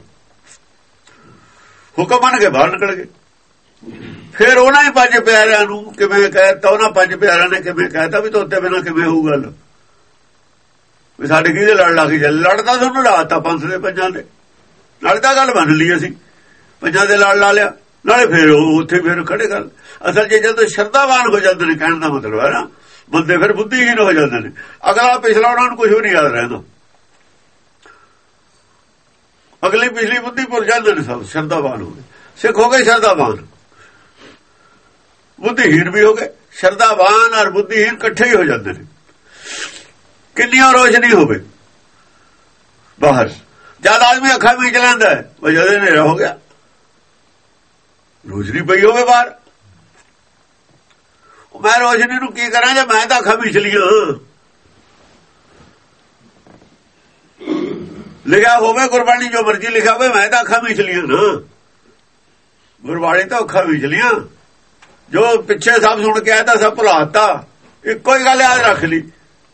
ਹੁਕਮ ਮੰਨ ਕੇ ਬਾਹਰ ਨਿਕਲ ਗਏ। ਫਿਰ ਉਹਨਾਂ ਹੀ ਪੰਜ ਪਿਆਰਿਆਂ ਨੂੰ ਕਿਵੇਂ ਕਹਿਤਾ, ਉਹਨਾਂ ਪੰਜ ਪਿਆਰਿਆਂ ਨੇ ਕਿਵੇਂ ਕਹਿਤਾ ਵੀ ਤੋਤੇ ਬਿਨਾਂ ਕਿਵੇਂ ਹੋਊ ਗੱਲ, ਵੀ ਸਾਡੇ ਕਿਹਦੇ ਲੜ ਲੱਗ ਜਾ। ਲੜਦਾ ਤੁਹਾਨੂੰ ਲਾਤਾ ਪੰਥ ਦੇ ਪੰਜਾਂ ਦੇ, ਨਾਲੇ ਤਾਂ ਗੱਲ ਮੰਨ ਲਈ ਅਸੀਂ ਪੰਜਾਂ ਦੇ ਲੜ ਲਾ ਲਿਆ, ਨਾਲੇ ਫਿਰ ਉਹ ਉੱਥੇ ਫਿਰ ਖੜੇ ਗੱਲ। ਅਸਲ 'ਚ ਜਦੋਂ ਸ਼ਰਧਾਵਾਨ ਹੋ ਜਾਂਦੇ ਨੇ, ਕਹਿਣ ਦਾ ਮਤਲਬ ਹੈ ਨਾ, ਬੰਦੇ ਫਿਰ ਬੁੱਧੀਹੀਨ ਹੋ ਜਾਂਦੇ ਨੇ। ਅਗਲਾ ਪਿਛਲਾ ਉਹਨਾਂ ਨੂੰ ਕੁਝ ਵੀ ਨਹੀਂ ਯਾਦ ਰਹਿੰਦਾ, ਅਗਲੀ ਪਿਛਲੀ ਬੁੱਧੀ ਭੁੱਲ ਜਾਂਦੇ ਨੇ। ਸਭ ਸ਼ਰਧਾਵਾਨ ਹੋ ਗਏ, ਸਿੱਖ ਹੋ ਗਏ ਸ਼ਰਧਾਵਾਨ, ਬੁੱਧੀਹੀਨ ਵੀ ਹੋ ਗਏ। ਸ਼ਰਧਾਵਾਨ ਔਰ ਬੁੱਧੀਹੀਨ ਇਕੱਠੇ ਹੀ ਹੋ ਜਾਂਦੇ ਨੇ। ਕਿੰਨੀਆਂ ਰੋਸ਼ਨੀ ਹੋਵੇ ਬਾਹਰ, ਜਦ ਆਦਮੀ ਅੱਖਾਂ ਮੀਚ ਲੈਂਦਾ ਹੈ ਉਹ ਜਦ ਹਨੇਰਾ ਹੋ ਗਿਆ, ਰੋਸ਼ਨੀ ਪਈ ਹੋਵੇ ਬਾਹਰ। ਮੈਂ ਰੋਸ਼ਨੀ ਨੂੰ ਕੀ ਕਰਾਂ ਜੇ ਮੈਂ ਤਾਂ ਅੱਖਾਂ ਮੀਚ ਲਈਆਂ। ਲਿਖਿਆ ਹੋਵੇ ਗੁਰਬਾਣੀ ਜੋ ਮਰਜ਼ੀ ਲਿਖਿਆ ਹੋਵੇ, ਮੈਂ ਤਾਂ ਅੱਖਾਂ ਮੀਚ ਲਈਆਂ ਨਾ। ਗੁਰਬਾਣੀ ਤਾਂ ਅੱਖਾਂ ਮੀਚ ਲਈਆਂ, ਜੋ ਪਿੱਛੇ ਸਭ ਸੁਣ ਕੇ ਆਇਆ ਤਾਂ ਸਭ ਭੁਲਾਤਾ। ਇੱਕੋ ਹੀ ਗੱਲ ਯਾਦ ਰੱਖ ਲਈ,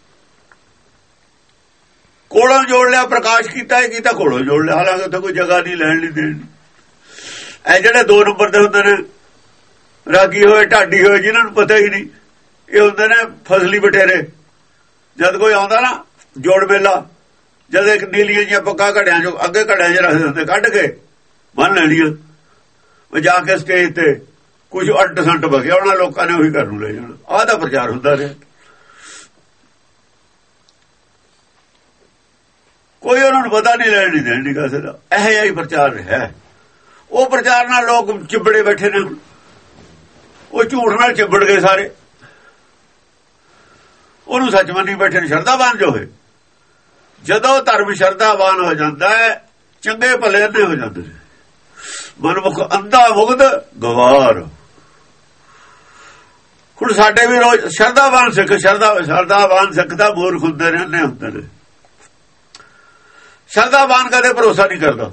ਕੋਲੋਂ ਜੋੜ ਲਿਆ, ਪ੍ਰਕਾਸ਼ ਕੀਤਾ ਹੀ ਕੀਤਾ, ਕੋਲੋਂ ਜੋੜ ਲਿਆ। ਹਾਲਾਂਕਿ ਉੱਥੇ ਕੋਈ ਜਗ੍ਹਾ ਨਹੀਂ ਲੈਣ ਨਹੀਂ ਦੇਣੀ। ਇਹ ਜਿਹੜੇ ਦੋ ਨੰਬਰ ਦੇ ਹੁੰਦੇ ਨੇ, ਰਾਗੀ ਹੋਏ ਢਾਡੀ ਹੋਏ, ਜਿਨ੍ਹਾਂ ਨੂੰ ਪਤਾ ਹੀ ਨਹੀਂ, ਇਹ ਹੁੰਦੇ ਨੇ ਫਸਲੀ ਬਟੇਰੇ। ਜਦ ਕੋਈ ਆਉਂਦਾ ਨਾ ਜੋੜ ਮੇਲਾ, ਜਦ ਇੱਕ ਨੀਲੀਆਂ ਜਿਹੀਆਂ ਪੱਕਾ ਘੜਿਆਂ ਚੋਂ ਅੱਗੇ ਘੜਿਆਂ 'ਚ ਰੱਖਦੇ ਹੁੰਦੇ, ਕੱਢ ਕੇ ਬੰਨ ਲੈਣੀਆਂ। ਉਹ ਜਾ ਕੇ ਸਟੇਜ ਤੇ ਕੁਝ ਅੱਠ ਸੰਟ ਬਗਿਆ ਉਹਨਾਂ ਲੋਕਾਂ ਨੇ ਉਹੀ ਘਰ ਨੂੰ ਲੈ ਜਾਣਾ। ਆਹ ਦਾ ਪ੍ਰਚਾਰ ਹੁੰਦਾ ਰਿਹਾ। ਕੋਈ ਉਹਨਾਂ ਨੂੰ ਪਤਾ ਨਹੀਂ, ਲੈਣ ਨਹੀਂ ਦੇਣ ਨਹੀਂ ਕਿਸੇ ਦਾ। ਇਹੋ ਜਿਹਾ ਹੀ ਪ੍ਰਚਾਰ ਹੈ। ਉਹ ਪ੍ਰਚਾਰ ਨਾਲ ਲੋਕ ਚਿੰਬੜੇ ਬੈਠੇ ਨੇ, ਉਹ ਝੂਠ ਨਾਲ ਚਿੰਬੜ ਗਏ ਸਾਰੇ। ਉਹਨੂੰ ਸੱਚ ਮੰਨੀ ਬੈਠੇ ਨੇ। ਸ਼ਰਧਾਵਾਨ ਜੋ ਹੈ, ਜਦੋਂ ਧਰਮ ਸ਼ਰਧਾਵਾਨ ਹੋ ਜਾਂਦਾ ਹੈ, ਚੰਗੇ ਭਲੇ ਅੰਨੇ ਹੋ ਜਾਂਦੇ ਨੇ। ਮਨਮੁਖ ਅੰਧਾ ਮੁਗਧ ਗਵਾਰ। ਹੁਣ ਸਾਡੇ ਵੀ ਰੋਜ਼ ਸ਼ਰਧਾਵਾਨ ਸਿੱਖ, ਸ਼ਰਧਾ ਸ਼ਰਧਾਵਾਨ ਸਿੱਖ ਦਾ ਮੂਰਖ ਹੁੰਦੇ ਨੇ, ਅੰਨੇ ਹੁੰਦੇ ਨੇ। ਸ਼ਰਧਾਵਾਨ ਕਦੇ ਭਰੋਸਾ ਨਹੀਂ ਕਰਦਾ।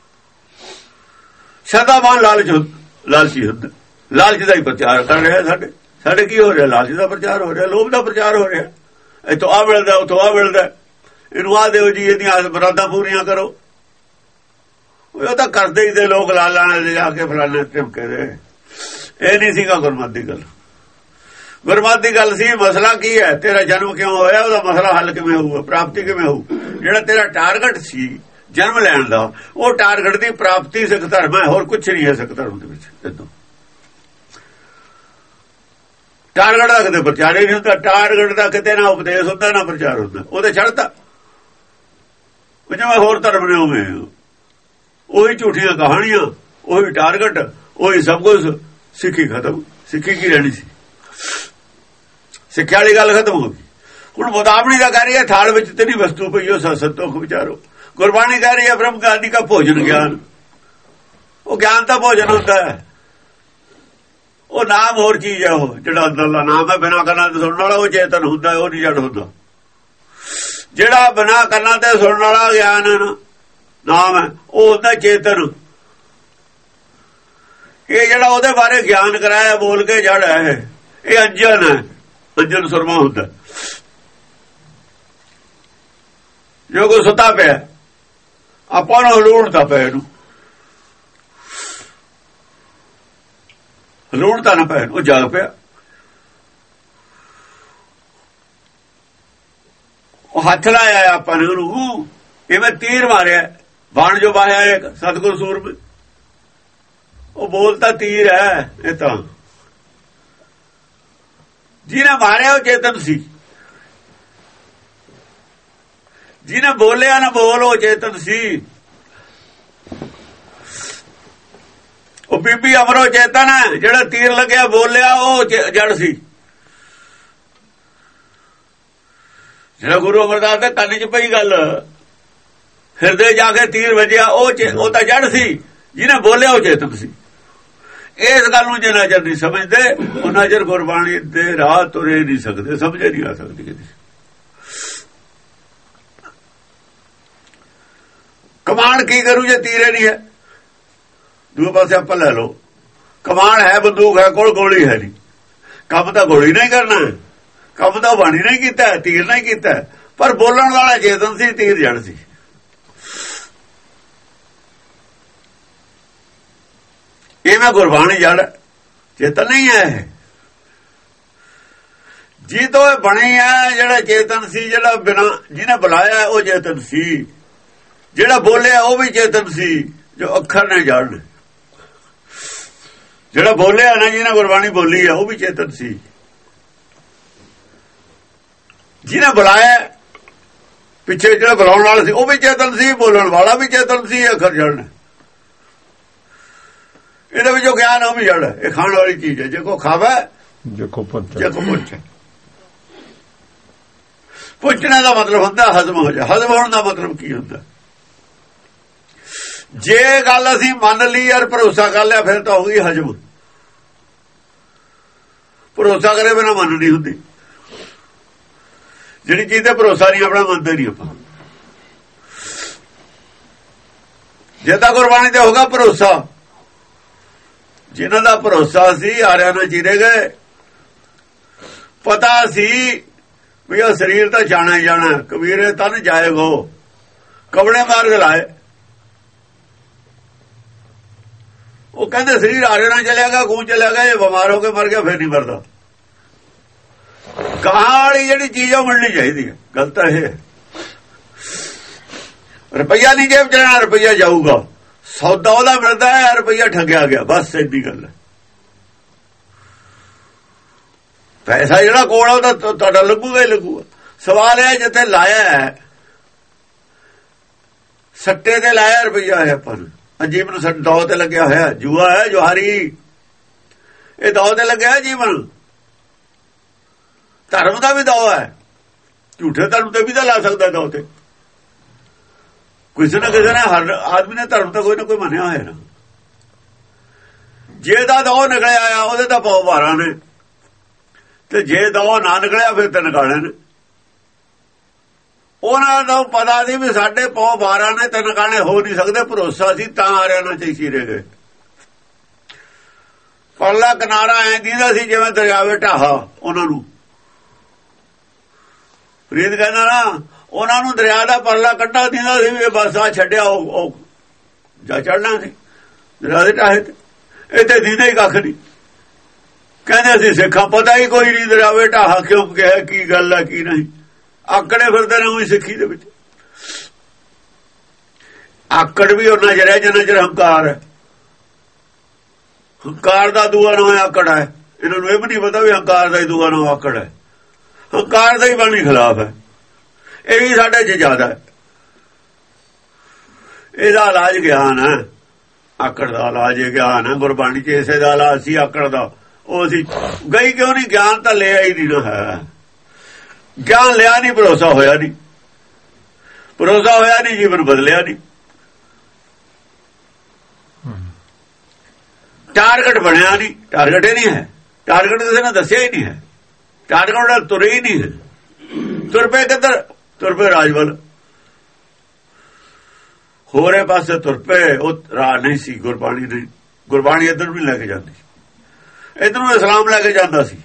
ਸ਼ਰਧਾਵਾਨ ਲਾਲਚ ਲਾਲਚੀ ਹੁੰਦਾ, ਲਾਲਚ ਦਾ ਹੀ ਪ੍ਰਚਾਰ ਕਰ ਰਿਹਾ। ਸਾਡੇ ਸਾਡੇ ਕੀ ਹੋ ਰਿਹਾ? ਲਾਲਚ ਦਾ ਪ੍ਰਚਾਰ ਹੋ ਰਿਹਾ, ਲੋਭ ਦਾ ਪ੍ਰਚਾਰ ਹੋ ਰਿਹਾ। ਇੱਥੋਂ ਆ ਮਿਲਦਾ, ਉੱਥੋਂ ਆ ਮਿਲਦਾ, ਇਹਨੂੰ ਆ ਦਿਓ ਜੀ, ਇਹਦੀਆਂ ਮੁਰਾਦਾਂ ਪੂਰੀਆਂ ਕਰੋ। ਉਹ ਤਾਂ ਕਰਦੇ ਹੀ ਤੇ ਲੋਕ ਲਾਲਾਂ ਨੇ ਜਾ ਕੇ ਫਲਾਣੇ ਟਿਮਕੇ ਦੇ। ਇਹ ਨਹੀਂ ਸੀਗਾ ਗੁਰਮਤਿ ਦੀ ਗੱਲ। ਗੁਰਮਤਿ ਦੀ ਗੱਲ ਸੀ ਮਸਲਾ ਕੀ ਹੈ, ਤੇਰਾ ਜਨਮ ਕਿਉਂ ਹੋਇਆ, ਉਹਦਾ ਮਸਲਾ ਹੱਲ ਕਿਵੇਂ ਹੋਊਗਾ, ਪ੍ਰਾਪਤੀ ਕਿਵੇਂ ਹੋਊ। ਜਿਹੜਾ ਤੇਰਾ ਟਾਰਗੇਟ ਸੀ ਜਨਮ ਲੈਣ ਦਾ, ਉਹ ਟਾਰਗੇਟ ਦੀ ਪ੍ਰਾਪਤੀ ਸਿੱਖ ਧਰਮ ਹੈ, ਹੋਰ ਕੁਛ ਨਹੀਂ ਹੈ ਸਿੱਖ ਧਰਮ ਦੇ ਵਿੱਚ। ਇਦੋਂ ਟਾਰਗੇਟ ਦਾ ਕਿਤੇ ਪ੍ਰਚਾਰ ਹੀ ਨਹੀਂ ਹੁੰਦਾ। ਟਾਰਗੇਟ ਦਾ ਕਿਤੇ ਨਾ ਉਪਦੇਸ਼ ਹੁੰਦਾ ਨਾ ਪ੍ਰਚਾਰ ਹੁੰਦਾ। ਉਹਦੇ ਛੱਡਤਾ ਜਿਵੇਂ ਹੋਰ ਧਰਮ ਨੇ ਉਵੇਂ, ਉਹੀ ਝੂਠੀਆਂ ਕਹਾਣੀਆਂ, ਉਹੀ ਟਾਰਗੇਟ, ਉਹੀ ਸਭ ਕੁਝ। ਸਿੱਖੀ ਖਤਮ। ਸਿੱਖੀ ਕੀ ਰਹਿਣੀ ਸੀ? ਸਿੱਖਿਆ ਵਾਲੀ ਗੱਲ ਖਤਮ ਹੋ ਗਈ। ਹੁਣ ਮੁਦਾਵਣੀ ਦਾ ਕਹਿ ਰਹੀ ਹੈ ਥਾਲ ਵਿੱਚ ਤੇਰੀ ਵਸਤੂ ਪਈ, ਉਹ ਸਤੋਖ ਵਿਚਾਰੋ। ਗੁਰਬਾਣੀ ਕਹਿ ਰਹੀ ਹੈ ਬ੍ਰਹਮ ਗਿਆਨੀ ਦਾ ਭੋਜਨ ਗਿਆਨ। ਉਹ ਗਿਆਨ ਦਾ ਭੋਜਨ ਹੁੰਦਾ ਹੈ, ਉਹ ਨਾਮ ਹੋਰ ਚੀਜ਼ ਹੈ। ਉਹ ਜਿਹੜਾ ਅੰਦਰਲਾ ਨਾਮ ਹੈ ਬਿਨਾਂ ਕਰਨਾ ਤੇ ਸੁਣਨ ਵਾਲਾ, ਉਹ ਚੇਤਨ ਹੁੰਦਾ, ਉਹ ਨਹੀਂ ਜੜ ਹੁੰਦਾ। ਜਿਹੜਾ ਬਿਨਾਂ ਕਰਨਾ ਤੇ ਸੁਣਨ ਵਾਲਾ ਗਿਆਨ ਹੈ ਨਾ, ਨਾਮ ਹੈ, ਉਹ ਹੁੰਦਾ ਚੇਤਨ। ਇਹ ਜਿਹੜਾ ਉਹਦੇ ਬਾਰੇ ਗਿਆਨ ਕਰਾਇਆ ਬੋਲ ਕੇ ਜੜ ਹੈ, ਇਹ ਅੰਜਨ ਹੈ, ਅੰਜਨ ਸੁਰਮਾ ਹੁੰਦਾ। ਜੋ ਕੋ ਸੁੱਤਾ ਪਿਆ ਆਪਾਂ ਨੂੰ ਹਲੂਣਦਾ ਪਿਆ, ਇਹਨੂੰ ਹਲੂਣਦਾ ਨਾ ਪਿਆ, ਉਹ ਜਾਗ ਪਿਆ। ਉਹ ਹੱਥ ਲਾਇਆ ਆਪਾਂ ਨੇ ਉਹਨੂੰ, ਇਵੇਂ ਤੀਰ ਮਾਰਿਆ, ਬਾਣ ਜੋ ਬਾਹਿਆ ਇੱਕ ਸਤਿਗੁਰ ਸੂਰਮੇ, ਉਹ ਬੋਲਤਾ ਤੀਰ ਹੈ। ਇਹ ਤਾਂ ਜਿਹਨੇ ਮਾਰਿਆ ਉਹ ਚੇਤਨ ਸੀ, ਜਿਹਨੇ ਬੋਲਿਆ ਨਾ ਬੋਲ ਉਹ ਚੇਤਨ ਸੀ। ਉਹ ਬੀਬੀ ਅਮਰੋ ਚੇਤਨ ਹੈ, ਜਿਹੜਾ ਤੀਰ ਲੱਗਿਆ ਬੋਲਿਆ ਉਹ ਜੜ ਸੀ। ਜਿਹੜਾ ਗੁਰੂ ਅਮਰਦਾਸ ਦੇ ਕੰਨ 'ਚ ਪਈ ਗੱਲ, ਹਿਰਦੇ ਜਾ ਕੇ ਤੀਰ ਵੱਜਿਆ, ਉਹ ਉਹ ਤਾਂ ਜੜ ਸੀ, ਜਿਹਨੇ ਬੋਲਿਆ ਉਹ ਚੇਤਨ ਸੀ। ਇਸ ਗੱਲ ਨੂੰ ਜੇ ਨਜ਼ਰ ਨਹੀਂ ਸਮਝਦੇ, ਉਹ ਨਜ਼ਰ ਗੁਰਬਾਣੀ ਦੇ ਰਾਹ ਤੁਰੇ ਨਹੀਂ ਸਕਦੇ, ਸਮਝੇ ਨਹੀਂ ਆ ਸਕਦੀ ਕਿਤੇ। ਕਮਾਨ ਕੀ ਕਰੂ ਜੇ ਤੀਰੇ ਨਹੀਂ ਹੈ? ਦੂਏ ਪਾਸੇ ਆਪਾਂ ਲੈ ਲਓ, ਕਮਾਨ ਹੈ, ਬੰਦੂਕ ਹੈ ਕੋਲ, ਗੋਲੀ ਹੈ ਨਹੀਂ। ਕੰਮ ਤਾਂ ਗੋਲੀ ਨਹੀਂ ਕਰਨਾ, ਕੰਮ ਤਾਂ ਬਾਣੀ ਨਹੀਂ ਕੀਤਾ, ਤੀਰ ਨਹੀਂ ਕੀਤਾ, ਪਰ ਬੋਲਣ ਵਾਲਾ ਚੇਤਨ ਸੀ, ਤੀਰ ਜੜ ਸੀ। ਇਹ ਮੈਂ ਗੁਰਬਾਣੀ ਜੜ ਚੇਤਨ ਨਹੀਂ ਹੈ, ਜੀ ਤੋਂ ਇਹ ਬਣੀ ਹੈ। ਜਿਹੜਾ ਚੇਤਨ ਸੀ, ਜਿਹੜਾ ਬਿਨਾਂ ਜਿਹਨੇ ਬੁਲਾਇਆ ਉਹ ਚੇਤਨ ਸੀ, ਜਿਹੜਾ ਬੋਲਿਆ ਉਹ ਵੀ ਚੇਤਨ ਸੀ, ਜੋ ਅੱਖਰ ਨੇ ਜੜ ਨੇ। ਜਿਹੜਾ ਬੋਲਿਆ ਨਾ, ਜਿਹਨੇ ਗੁਰਬਾਣੀ ਬੋਲੀ ਹੈ ਉਹ ਵੀ ਚੇਤਨ ਸੀ, ਜਿਹਨੇ ਬੁਲਾਇਆ ਪਿੱਛੇ ਜਿਹੜਾ ਬੁਲਾਉਣ ਵਾਲਾ ਸੀ ਉਹ ਵੀ ਚੇਤਨ ਸੀ, ਬੋਲਣ ਵਾਲਾ ਵੀ ਚੇਤਨ ਸੀ, ਅੱਖਰ ਜੜ ਨੇ। ਇਹਦੇ ਵਿੱਚੋਂ ਗਿਆਨ ਉਹ ਵੀ ਜੜ ਹੈ। ਇਹ ਖਾਣ ਵਾਲੀ ਚੀਜ਼ ਹੈ, ਜੇ ਕੋ ਖਾਵੇ ਜੇ ਕੋ ਪੁੱਛੇ। ਪੁੱਛਣੇ ਦਾ ਮਤਲਬ ਹੁੰਦਾ ਹਜ਼ਮ ਹੋ ਜਾ। ਹਜ਼ਮ ਹੋਣ ਦਾ ਮਤਲਬ ਕੀ ਹੁੰਦਾ? ਜੇ ਗੱਲ ਅਸੀਂ ਮੰਨ ਲਈ ਔਰ ਭਰੋਸਾ ਕਰ ਲਿਆ, ਫਿਰ ਤਾਂ ਹੋ ਗਈ ਹਜ਼ਮ। ਭਰੋਸਾ ਕਰੇ ਬਿਨਾਂ ਮੰਨ ਨਹੀਂ ਹੁੰਦੀ। ਜਿਹੜੀ ਚੀਜ਼ ਤੇ ਭਰੋਸਾ ਨਹੀਂ ਆਪਣਾ ਮੰਨਦੇ ਨਹੀਂ ਆਪਾਂ। ਜੇ ਤਾਂ ਗੁਰਬਾਣੀ ਤੇ ਹੋਗਾ ਭਰੋਸਾ, ਜਿਨ੍ਹਾਂ ਦਾ ਭਰੋਸਾ ਸੀ ਆਰਿਆਂ ਨਾਲ ਚੀਰੇ ਗਏ। ਪਤਾ ਸੀ ਵੀ ਉਹ ਸਰੀਰ ਤਾਂ ਜਾਣਾ ਹੀ ਜਾਣਾ, ਕਬੀਰੇ ਤਨ ਜਾਏਗੋ, ਕਬੜੇ ਮਾਰਗ ਲਾਏ। ਉਹ ਕਹਿੰਦੇ ਸਰੀਰ ਆਰਿਆਂ ਨਾਲ ਚਲਿਆਗਾ, ਗੂੰ ਚਲਿਆਗਾ, ਇਹ ਬਿਮਾਰ ਹੋ ਕੇ ਮਰ ਗਿਆ, ਫਿਰ ਨਹੀਂ ਮਰਦਾ। ਕਹਾਂ ਵਾਲੀ ਜਿਹੜੀ ਚੀਜ਼ ਉਹ ਮਿਲਣੀ ਚਾਹੀਦੀ ਹੈ। ਗਲਤ ਹੈ। ਰੁਪਈਆ ਨਹੀਂ ਜੇਬ ਚਲਾਣਾ, ਰੁਪਈਆ ਜਾਊਗਾ। ਸੌਦਾ ਉਹਦਾ ਮਿਲਦਾ ਹੈ, ਰੁਪਈਆ ਠੱਗਿਆ ਗਿਆ, ਬਸ ਇੰਨੀ ਗੱਲ ਹੈ। ਪੈਸਾ ਜਿਹੜਾ ਕੋਲ ਉਹਦਾ ਤੁਹਾਡਾ ਲੱਗੂਗਾ ਹੀ ਲੱਗੂਗਾ। ਸਵਾਲ ਹੈ ਜਿੱਥੇ ਲਾਇਆ ਹੈ, ਸੱਟੇ ਤੇ ਲਾਇਆ ਰੁਪਈਆ ਹੈ, ਆਪਾਂ ਨੂੰ ਜੀਵਨ ਨੂੰ ਦੌ ਤੇ ਲੱਗਿਆ ਹੋਇਆ। ਜੂਆ ਹੈ, ਜੁਹਾਰੀ, ਇਹ ਦੌ ਤੇ ਲੱਗਿਆ ਜੀਵਨ। ਧਰਮ ਦਾ ਵੀ ਦੌ ਹੈ, ਝੂਠੇ ਧਰਮ ਤੇ ਵੀ ਤਾਂ ਲਾ ਸਕਦਾ ਦੌ ਤੇ। ਕਿਸੇ ਨਾ ਕਿਸੇ ਨੇ, ਹਰ ਆਦਮੀ ਨੇ ਧਰਮ ਤਾਂ ਕੋਈ ਨਾ ਕੋਈ ਮੰਨਿਆ ਹੋਇਆ ਨਾ। ਜੇ ਦਾ ਦੌ ਨਿਕਲਿਆ ਆ ਉਹਦੇ ਤਾਂ ਪੌ ਬਾਰਾਂ ਨੇ, ਤੇ ਜੇ ਦੌ ਨਾ ਨਿਕਲਿਆ ਫਿਰ ਤਾਂ ਨਿਕਾਲੇ ਨੇ। ਉਹਨਾਂ ਨੂੰ ਪਤਾ ਸੀ ਵੀ ਸਾਡੇ ਪੌ ਬਾਰਾਂ ਨੇ, ਤੇ ਨਿਕਾਲੇ ਹੋ ਨਹੀਂ ਸਕਦੇ। ਭਰੋਸਾ ਸੀ ਤਾਂ ਆਰਿਆਂ ਨਾਲ ਚੀਰੇ ਗਏ। ਪਰਲਾ ਕਿਨਾਰਾ ਐ ਦੀਦਾ ਸੀ ਜਿਵੇਂ ਦਰਿਆਵੇ ਢਾਹਾ। ਉਹਨਾਂ ਨੂੰ ਫਰੀਦ ਕਹਿੰਦਾ ਨਾ, ਉਹਨਾਂ ਨੂੰ ਦਰਿਆ ਦਾ ਪਰਲਾ ਕੱਢਾ ਦਿੰਦਾ ਸੀ ਵੀ ਬਸ ਆ ਛੱਡਿਆ, ਉਹ ਜਾ ਚੜਨਾ ਸੀ ਦਰਿਆ ਦੇ ਢਾਹੇ ਤੇ। ਇੱਥੇ ਦੀਦਾ ਹੀ ਕੱਖ ਨਹੀਂ। ਕਹਿੰਦੇ ਅਸੀਂ ਸਿੱਖਾਂ, ਪਤਾ ਹੀ ਕੋਈ ਨਹੀਂ ਦਰਿਆਵੇ ਢਾਹਾ ਕਿਉਂ ਕਿਹਾ, ਕੀ ਗੱਲ ਹੈ ਕੀ ਨਹੀਂ। ਆਕੜੇ ਫਿਰਦੇ ਨੇ ਉਹੀ ਸਿੱਖੀ ਦੇ ਵਿੱਚ। ਆਕੜ ਵੀ ਉਹਨਾਂ ਜਿਹੜਾ ਜਿੰਨਾ ਚਿਰ ਹੰਕਾਰ ਹੈ। ਹੰਕਾਰ ਦਾ ਦੂਆ ਨਾਮ ਆਕੜ ਹੈ। ਇਹਨਾਂ ਨੂੰ ਇਹ ਵੀ ਨਹੀਂ ਪਤਾ ਵੀ ਹੰਕਾਰ ਦਾ ਹੀ ਦੂਆ ਨਾਮ ਆਕੜ ਹੈ। ਹੰਕਾਰ ਦਾ ਹੀ ਬਾਣੀ ਖਿਲਾਫ ਹੈ। ਇਹ ਵੀ ਸਾਡੇ 'ਚ ਜ਼ਿਆਦਾ ਹੈ। ਇਹਦਾ ਇਲਾਜ ਗਿਆਨ ਹੈ। ਆਕੜ ਦਾ ਇਲਾਜ ਗਿਆਨ ਹੈ। ਗੁਰਬਾਣੀ 'ਚ ਇਸੇ ਦਾ ਇਲਾਜ ਸੀ ਆਕੜ ਦਾ। ਉਹ ਅਸੀਂ ਗਈ ਕਿਉਂ ਨਹੀਂ? ਗਿਆਨ ਤਾਂ ਲਿਆ ਹੀ ਨਹੀਂ ਹੈ। ਗਿਆਨ ਲਿਆ ਨਹੀਂ, ਭਰੋਸਾ ਹੋਇਆ ਨਹੀਂ। ਭਰੋਸਾ ਹੋਇਆ ਨਹੀਂ, ਜੀਵਨ ਬਦਲਿਆ ਨਹੀਂ। ਟਾਰਗੇਟ ਬਣਿਆ ਨਹੀਂ। ਟਾਰਗੇਟ ਹੀ ਨਹੀਂ ਹੈ। ਟਾਰਗੇਟ ਕਿਸੇ ਨੇ ਦੱਸਿਆ ਹੀ ਨਹੀਂ ਹੈ। ਟਾਰਗੇਟ ਤੁਰੇ ਹੀ ਨਹੀਂ ਹੈ। ਤੁਰ ਪਏ ਕਿੱਧਰ? ਤੁਰ ਪਏ ਰਾਜਵਲ। ਹੋਰੇ ਪਾਸੇ ਤੁਰ ਪਏ। ਉਹ ਰਾਹ ਨਹੀਂ ਸੀ ਗੁਰਬਾਣੀ ਨੇ ਗੁਰਬਾਣੀ ਇੱਧਰ ਵੀ ਲੈ ਕੇ ਜਾਂਦੀ, ਇੱਧਰ ਨੂੰ ਇਸਲਾਮ ਲੈ ਕੇ ਜਾਂਦਾ ਸੀ,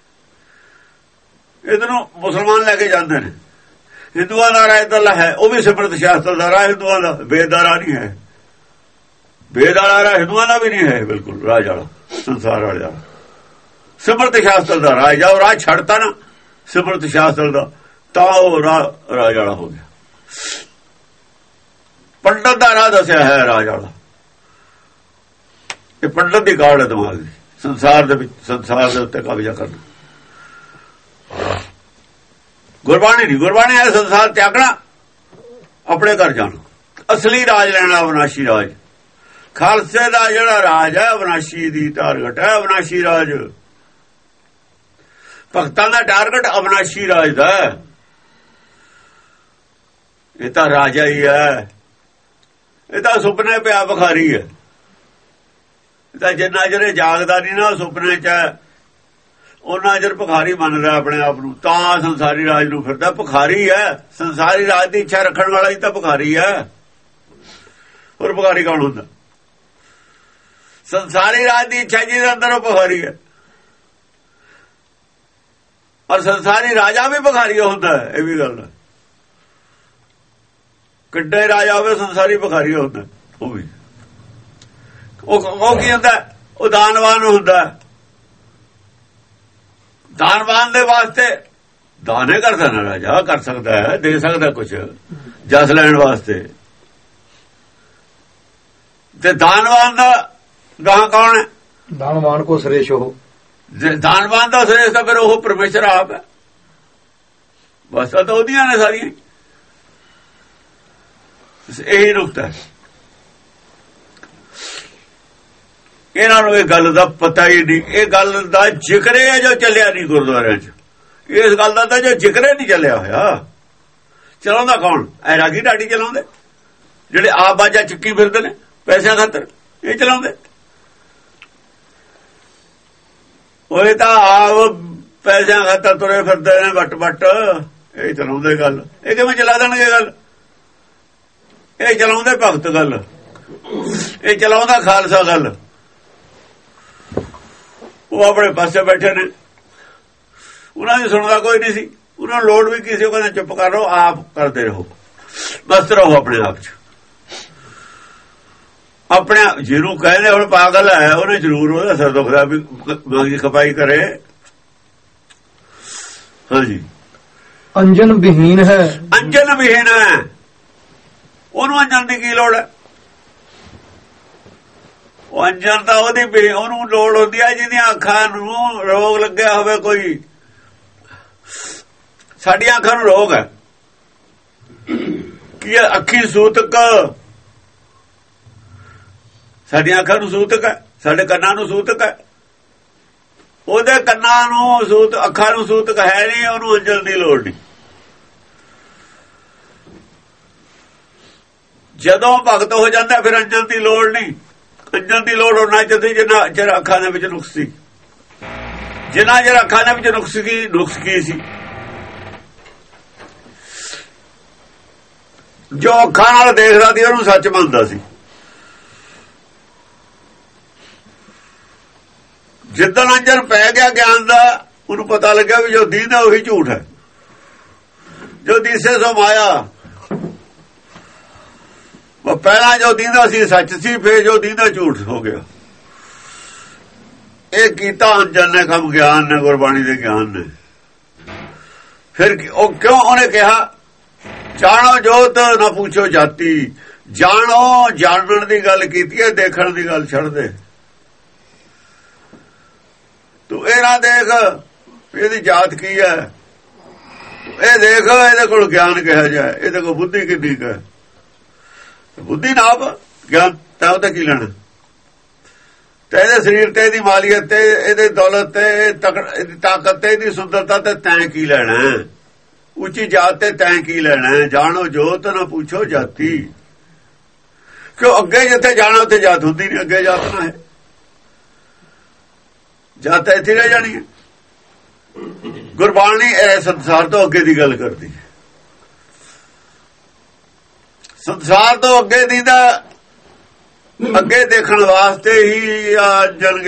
ਇੱਧਰ ਨੂੰ ਮੁਸਲਮਾਨ ਲੈ ਕੇ ਜਾਂਦੇ ਨੇ। ਹਿੰਦੂਆਂ ਦਾ ਰਾਹ ਇੱਧਰਲਾ ਹੈ, ਉਹ ਵੀ ਸਿਮਰਤ ਸ਼ਾਸਤਰ ਦਾ ਰਾਹ ਹਿੰਦੂਆਂ ਦਾ, ਵੇਦ ਦਾ ਰਾਹ ਨਹੀਂ ਹੈ। ਵੇਦ ਵਾਲਾ ਰਾਹ ਹਿੰਦੂਆਂ ਦਾ ਵੀ ਨਹੀਂ ਹੈ ਬਿਲਕੁਲ, ਰਾਜ ਵਾਲਾ ਸੰਸਾਰ ਵਾਲੇ ਦਾ ਸਿਮਰਤ ਸ਼ਾਸਤਰ ਦਾ ਰਾਹ। ਜਾਂ ਉਹ ਰਾਹ ਛੱਡਤਾ ਨਾ ਸਿਮਰਤ ਸ਼ਾਸਤਰ ਦਾ, ਤਾਂ ਉਹ ਰਾਹ ਰਾਜ ਵਾਲਾ ਹੋ ਗਿਆ। ਪੰਡਤ ਦਾ ਰਾਹ ਦੱਸਿਆ ਹੈ ਰਾਜ ਵਾਲਾ। ਇਹ ਪੰਡਤ ਦੀ ਕਾਢ ਹੈ ਦਿਮਾਗ ਦੀ, ਸੰਸਾਰ ਦੇ ਵਿੱਚ ਸੰਸਾਰ ਦੇ ਉੱਤੇ ਕਬਜ਼ਾ ਕਰਨਾ। ਗੁਰਬਾਣੀ ਨਹੀਂ, ਗੁਰਬਾਣੀ ਹੈ ਸੰਸਾਰ ਤਿਆਗਣਾ, ਆਪਣੇ ਘਰ ਜਾਣਾ, ਅਸਲੀ ਰਾਜ ਲੈਣਾ, ਅਵਿਨਾਸ਼ੀ ਰਾਜ। ਖਾਲਸੇ ਦਾ ਜਿਹੜਾ ਰਾਜ ਹੈ ਅਵਿਨਾਸ਼ੀ ਦੀ ਟਾਰਗੇਟ ਹੈ, ਅਵਿਨਾਸ਼ੀ ਰਾਜ। ਭਗਤਾਂ ਦਾ ਟਾਰਗੇਟ ਅਵਿਨਾਸ਼ੀ ਰਾਜ ਦਾ। ਇਹ ਤਾਂ ਰਾਜਾ ਹੀ ਹੈ, ਇਹ ਤਾਂ ਸੁਪਨੇ ਪਿਆ ਭਿਖਾਰੀ ਹੈ। ਇਹ ਤਾਂ ਜਿੰਨਾ ਜਿਹੜੇ ਜਾਗਦਾ ਨਹੀਂ ਨਾ ਸੁਪਨੇ ਚ ਹੈ, ਉਹਨਾਂ ਚਿਰ ਭਿਖਾਰੀ ਮੰਨ ਰਿਹਾ ਆਪਣੇ ਆਪ ਨੂੰ, ਤਾਂ ਸੰਸਾਰੀ ਰਾਜ ਨੂੰ ਫਿਰਦਾ। ਭਿਖਾਰੀ ਹੈ, ਸੰਸਾਰੀ ਰਾਜ ਦੀ ਇੱਛਾ ਰੱਖਣ ਵਾਲਾ ਹੀ ਤਾਂ ਭਿਖਾਰੀ ਹੈ। ਹੋਰ ਭਿਖਾਰੀ ਕੌਣ ਹੁੰਦਾ? ਸੰਸਾਰੀ ਰਾਜ ਦੀ ਇੱਛਾ ਜਿਹਦੇ ਅੰਦਰ ਉਹ ਭਿਖਾਰੀ ਹੈ। ਔਰ ਸੰਸਾਰੀ ਰਾਜਾ ਵੀ ਭਿਖਾਰੀ ਹੁੰਦਾ ਹੈ, ਇਹ ਵੀ ਗੱਲ ਹੈ। ਕਿੱਡੇ ਰਾਜਾ ਹੋਵੇ ਸੰਸਾਰੀ ਭਿਖਾਰੀ ਹੁੰਦਾ ਉਹ ਵੀ। ਉਹ ਉਹ ਕੀ ਹੁੰਦਾ? ਉਹ ਦਾਨਵਾਨ ਹੁੰਦਾ। ਦਾਨਵਾਨ ਦੇ ਵਾਸਤੇ ਦਾਨੇ ਕਰ ਸਕਦਾ ਰਾਜਾ, ਕਰ ਸਕਦਾ ਹੈ, ਦੇ ਸਕਦਾ ਕੁਛ ਜਸ ਲੈਣ ਵਾਸਤੇ। ਤੇ ਦਾਨਵਾਨ ਦਾ ਗਾਹ ਕੌਣ ਹੈ? ਦਾਨਵਾਨ ਕੋ ਸਰੇਸ਼ ਹੋ। ਦਾਨਵਾਨ ਦਾ ਸਰੇਸ਼ ਤਾਂ ਫਿਰ ਉਹ ਪਰਮੇਸ਼ਰ ਆਪ ਹੈ। ਬਸ ਤਾਂ ਉਹਦੀਆਂ ਨੇ ਸਾਰੀਆਂ। ਇਹੀ ਨੁਕਤਾ ਹੈ। ਇਹਨਾਂ ਨੂੰ ਇਹ ਗੱਲ ਦਾ ਪਤਾ ਹੀ ਨਹੀਂ। ਇਹ ਗੱਲ ਦਾ ਜ਼ਿਕਰ ਹੈ ਜੋ ਚੱਲਿਆ ਨਹੀਂ ਗੁਰਦੁਆਰਿਆਂ 'ਚ। ਇਸ ਗੱਲ ਦਾ ਤਾਂ ਜੋ ਜ਼ਿਕਰ ਨਹੀਂ ਚੱਲਿਆ ਹੋਇਆ। ਚਲਾਉਂਦਾ ਕੌਣ? ਐ ਰਾਗੀ ਢਾਡੀ ਚਲਾਉਂਦੇ, ਜਿਹੜੇ ਆਪ ਬਾਜਾ ਚੁੱਕੀ ਫਿਰਦੇ ਨੇ ਪੈਸਿਆਂ ਖਾਤਰ, ਇਹ ਚਲਾਉਂਦੇ। ਉਹ ਤਾਂ ਆਪ ਪੈਸਿਆਂ ਖਾਤਰ ਤੁਰੇ ਫਿਰਦੇ ਨੇ ਵੱਟ ਵੱਟ, ਇਹ ਚਲਾਉਂਦੇ ਗੱਲ। ਇਹ ਕਿਵੇਂ ਚਲਾ ਦੇਣਗੇ ਗੱਲ? ਇਹ ਚਲਾਉਂਦੇ ਭਗਤ ਗੱਲ, ਇਹ ਚਲਾਉਂਦਾ ਖਾਲਸਾ ਗੱਲ। ਉਹ ਆਪਣੇ ਪਾਸੇ ਬੈਠੇ ਨੇ, ਉਹਨਾਂ ਦੀ ਸੁਣਦਾ ਕੋਈ ਨਹੀਂ ਸੀ। ਉਹਨਾਂ ਨੂੰ ਲੋੜ ਵੀ ਕਿਸੇ ਉਹ ਕਹਿੰਦੇ ਚੁੱਪ ਕਰ ਰਹੋ, ਆਪ ਕਰਦੇ ਰਹੋ, ਬਸ ਰਹੋ ਆਪਣੇ ਆਪ 'ਚ। ਆਪਣੇ ਜਿਹਨੂੰ ਕਹਿੰਦੇ ਹੁਣ ਪਾਗਲ ਹੈ, ਉਹਨੇ ਜ਼ਰੂਰ ਉਹਦਾ ਸਿਰ ਦੁਖਦਾ ਵੀ ਮੰਗੀ ਖਪਾਈ ਕਰੇ। ਹਾਂਜੀ, ਅੰਜਨ ਵਿਹੀਨ ਹੈ। ਅੰਜਨ ਵਿਹੀਨ ਹੈ, ਉਹਨੂੰ ਅੰਜਨ ਦੀ ਕੀ ਲੋੜ ਹੈ? ਉਹ ਅੰਜਨ ਤਾਂ ਉਹਦੀ ਵੀ ਉਹਨੂੰ ਲੋੜ ਹੁੰਦੀ ਹੈ ਜਿਹਦੀਆਂ ਅੱਖਾਂ ਨੂੰ ਰੋਗ ਲੱਗਿਆ ਹੋਵੇ ਕੋਈ। ਸਾਡੀਆਂ ਅੱਖਾਂ ਨੂੰ ਰੋਗ ਹੈ ਕੀ? ਅੱਖੀ ਸੂਤਕ, ਸਾਡੀਆਂ ਅੱਖਾਂ ਨੂੰ ਸੂਤਕ ਹੈ, ਸਾਡੇ ਕੰਨਾਂ ਨੂੰ ਸੂਤਕ ਹੈ। ਉਹਦੇ ਕੰਨਾਂ ਨੂੰ ਸੂਤ, ਅੱਖਾਂ ਨੂੰ ਸੂਤਕ ਹੈ ਨਹੀਂ, ਉਹਨੂੰ ਅੰਜਨ ਦੀ ਲੋੜ ਨਹੀਂ। ਜਦੋਂ ਭਗਤ ਹੋ ਜਾਂਦਾ ਫਿਰ ਅੰਜਨ ਦੀ ਲੋੜ ਨਹੀਂ। ਅੰਜਨ ਦੀ ਲੋੜ ਉਹਨਾਂ ਚਾਹੀਦੀ ਜਿੰਨਾ ਚਿਰ ਅੱਖਾਂ ਦੇ ਵਿੱਚ ਨੁਕਸ ਸੀ। ਜਿੰਨਾ ਚਿਰ ਅੱਖਾਂ ਦੇ ਵਿੱਚ ਨੁਕਸ ਕੀ ਨੁਕਸ ਕੀ ਸੀ? ਜੋ ਅੱਖਾਂ ਨਾਲ ਦੇਖਦਾ ਸੀ ਉਹਨੂੰ ਸੱਚ ਮੰਨਦਾ ਸੀ। ਜਿੱਦਣ ਅੰਜਨ ਪੈ ਗਿਆ ਗਿਆਨ ਦਾ, ਉਹਨੂੰ ਪਤਾ ਲੱਗਿਆ ਵੀ ਜੋ ਦੀਦਾ ਉਹੀ ਝੂਠ ਹੈ, ਜੋ ਦੀਸੇ ਸੋ ਮਾਇਆ। ਉਹ ਪਹਿਲਾਂ ਜੋ ਦੀਦਾ ਸੀ ਸੱਚ ਸੀ, ਫਿਰ ਜੋ ਦੀਦਾ ਝੂਠ ਹੋ ਗਿਆ। ਇਹ ਕੀਤਾ ਅੰਜਨ ਨੇ ਕੰਮ, ਗਿਆਨ ਨੇ, ਗੁਰਬਾਣੀ ਦੇ ਗਿਆਨ ਨੇ। ਫਿਰ ਉਹ ਕਿਉਂ ਉਹਨੇ ਕਿਹਾ ਜਾਣੋ ਜੋਤ ਨਾ ਪੁੱਛੋ ਜਾਤੀ। ਜਾਣੋ, ਜਾਣਨ ਦੀ ਗੱਲ ਕੀਤੀ ਹੈ, ਦੇਖਣ ਦੀ ਗੱਲ ਛੱਡ ਦੇ। ਤੂੰ ਇਹ ਨਾ ਦੇਖ ਇਹਦੀ ਜਾਤ ਕੀ ਹੈ, ਇਹ ਦੇਖ ਇਹਦੇ ਕੋਲ ਗਿਆਨ ਕਿਹਾ ਜਾਏ, ਇਹਦੇ ਕੋਲ ਬੁੱਧੀ ਕਿੰਨੀ ਕੁ ਹੈ। ਬੁੱਧੀ ਨਾਪ ਗਿਆਨ ਤਾਂ ਉਹਦਾ ਕੀ ਲੈਣਾ? ਤੇ ਇਹਦੇ ਸਰੀਰ ਤੇ, ਇਹਦੀ ਮਾਲੀਅਤ ਤੇ, ਇਹਦੇ ਦੌਲਤ ਤੇ, ਇਹਦੀ ਤਾਕਤ ਤੇ, ਇਹਦੀ ਸੁੰਦਰਤਾ ਤੇ ਤੈਂ ਕੀ ਲੈਣਾ? ਉੱਚੀ ਜਾਤ ਤੇ ਤੈਂ ਕੀ ਲੈਣਾ? ਜਾਣੋ ਜੋਤ ਨਾ ਪੁੱਛੋ ਜਾਤੀ। ਕਿਉਂ? ਅੱਗੇ ਜਿੱਥੇ ਜਾਣਾ ਉੱਥੇ ਜਾਤ ਹੁੰਦੀ ਨਹੀਂ, ਅੱਗੇ ਜਾਤ ਨਾ ਹੈ। ਜਾਤ ਇੱਥੇ ਰਹਿ ਜਾਣੀ ਹੈ। ਗੁਰਬਾਣੀ ਇਹ ਸੰਸਾਰ ਤੋਂ ਅੱਗੇ ਦੀ ਗੱਲ ਕਰਦੀ ਹੈ। ਸੰਸਾਰ ਤੋਂ ਅੱਗੇ ਦੀ ਦਾ ਅੱਗੇ ਦੇਖਣ ਵਾਸਤੇ ਹੀ ਆ ਜਨ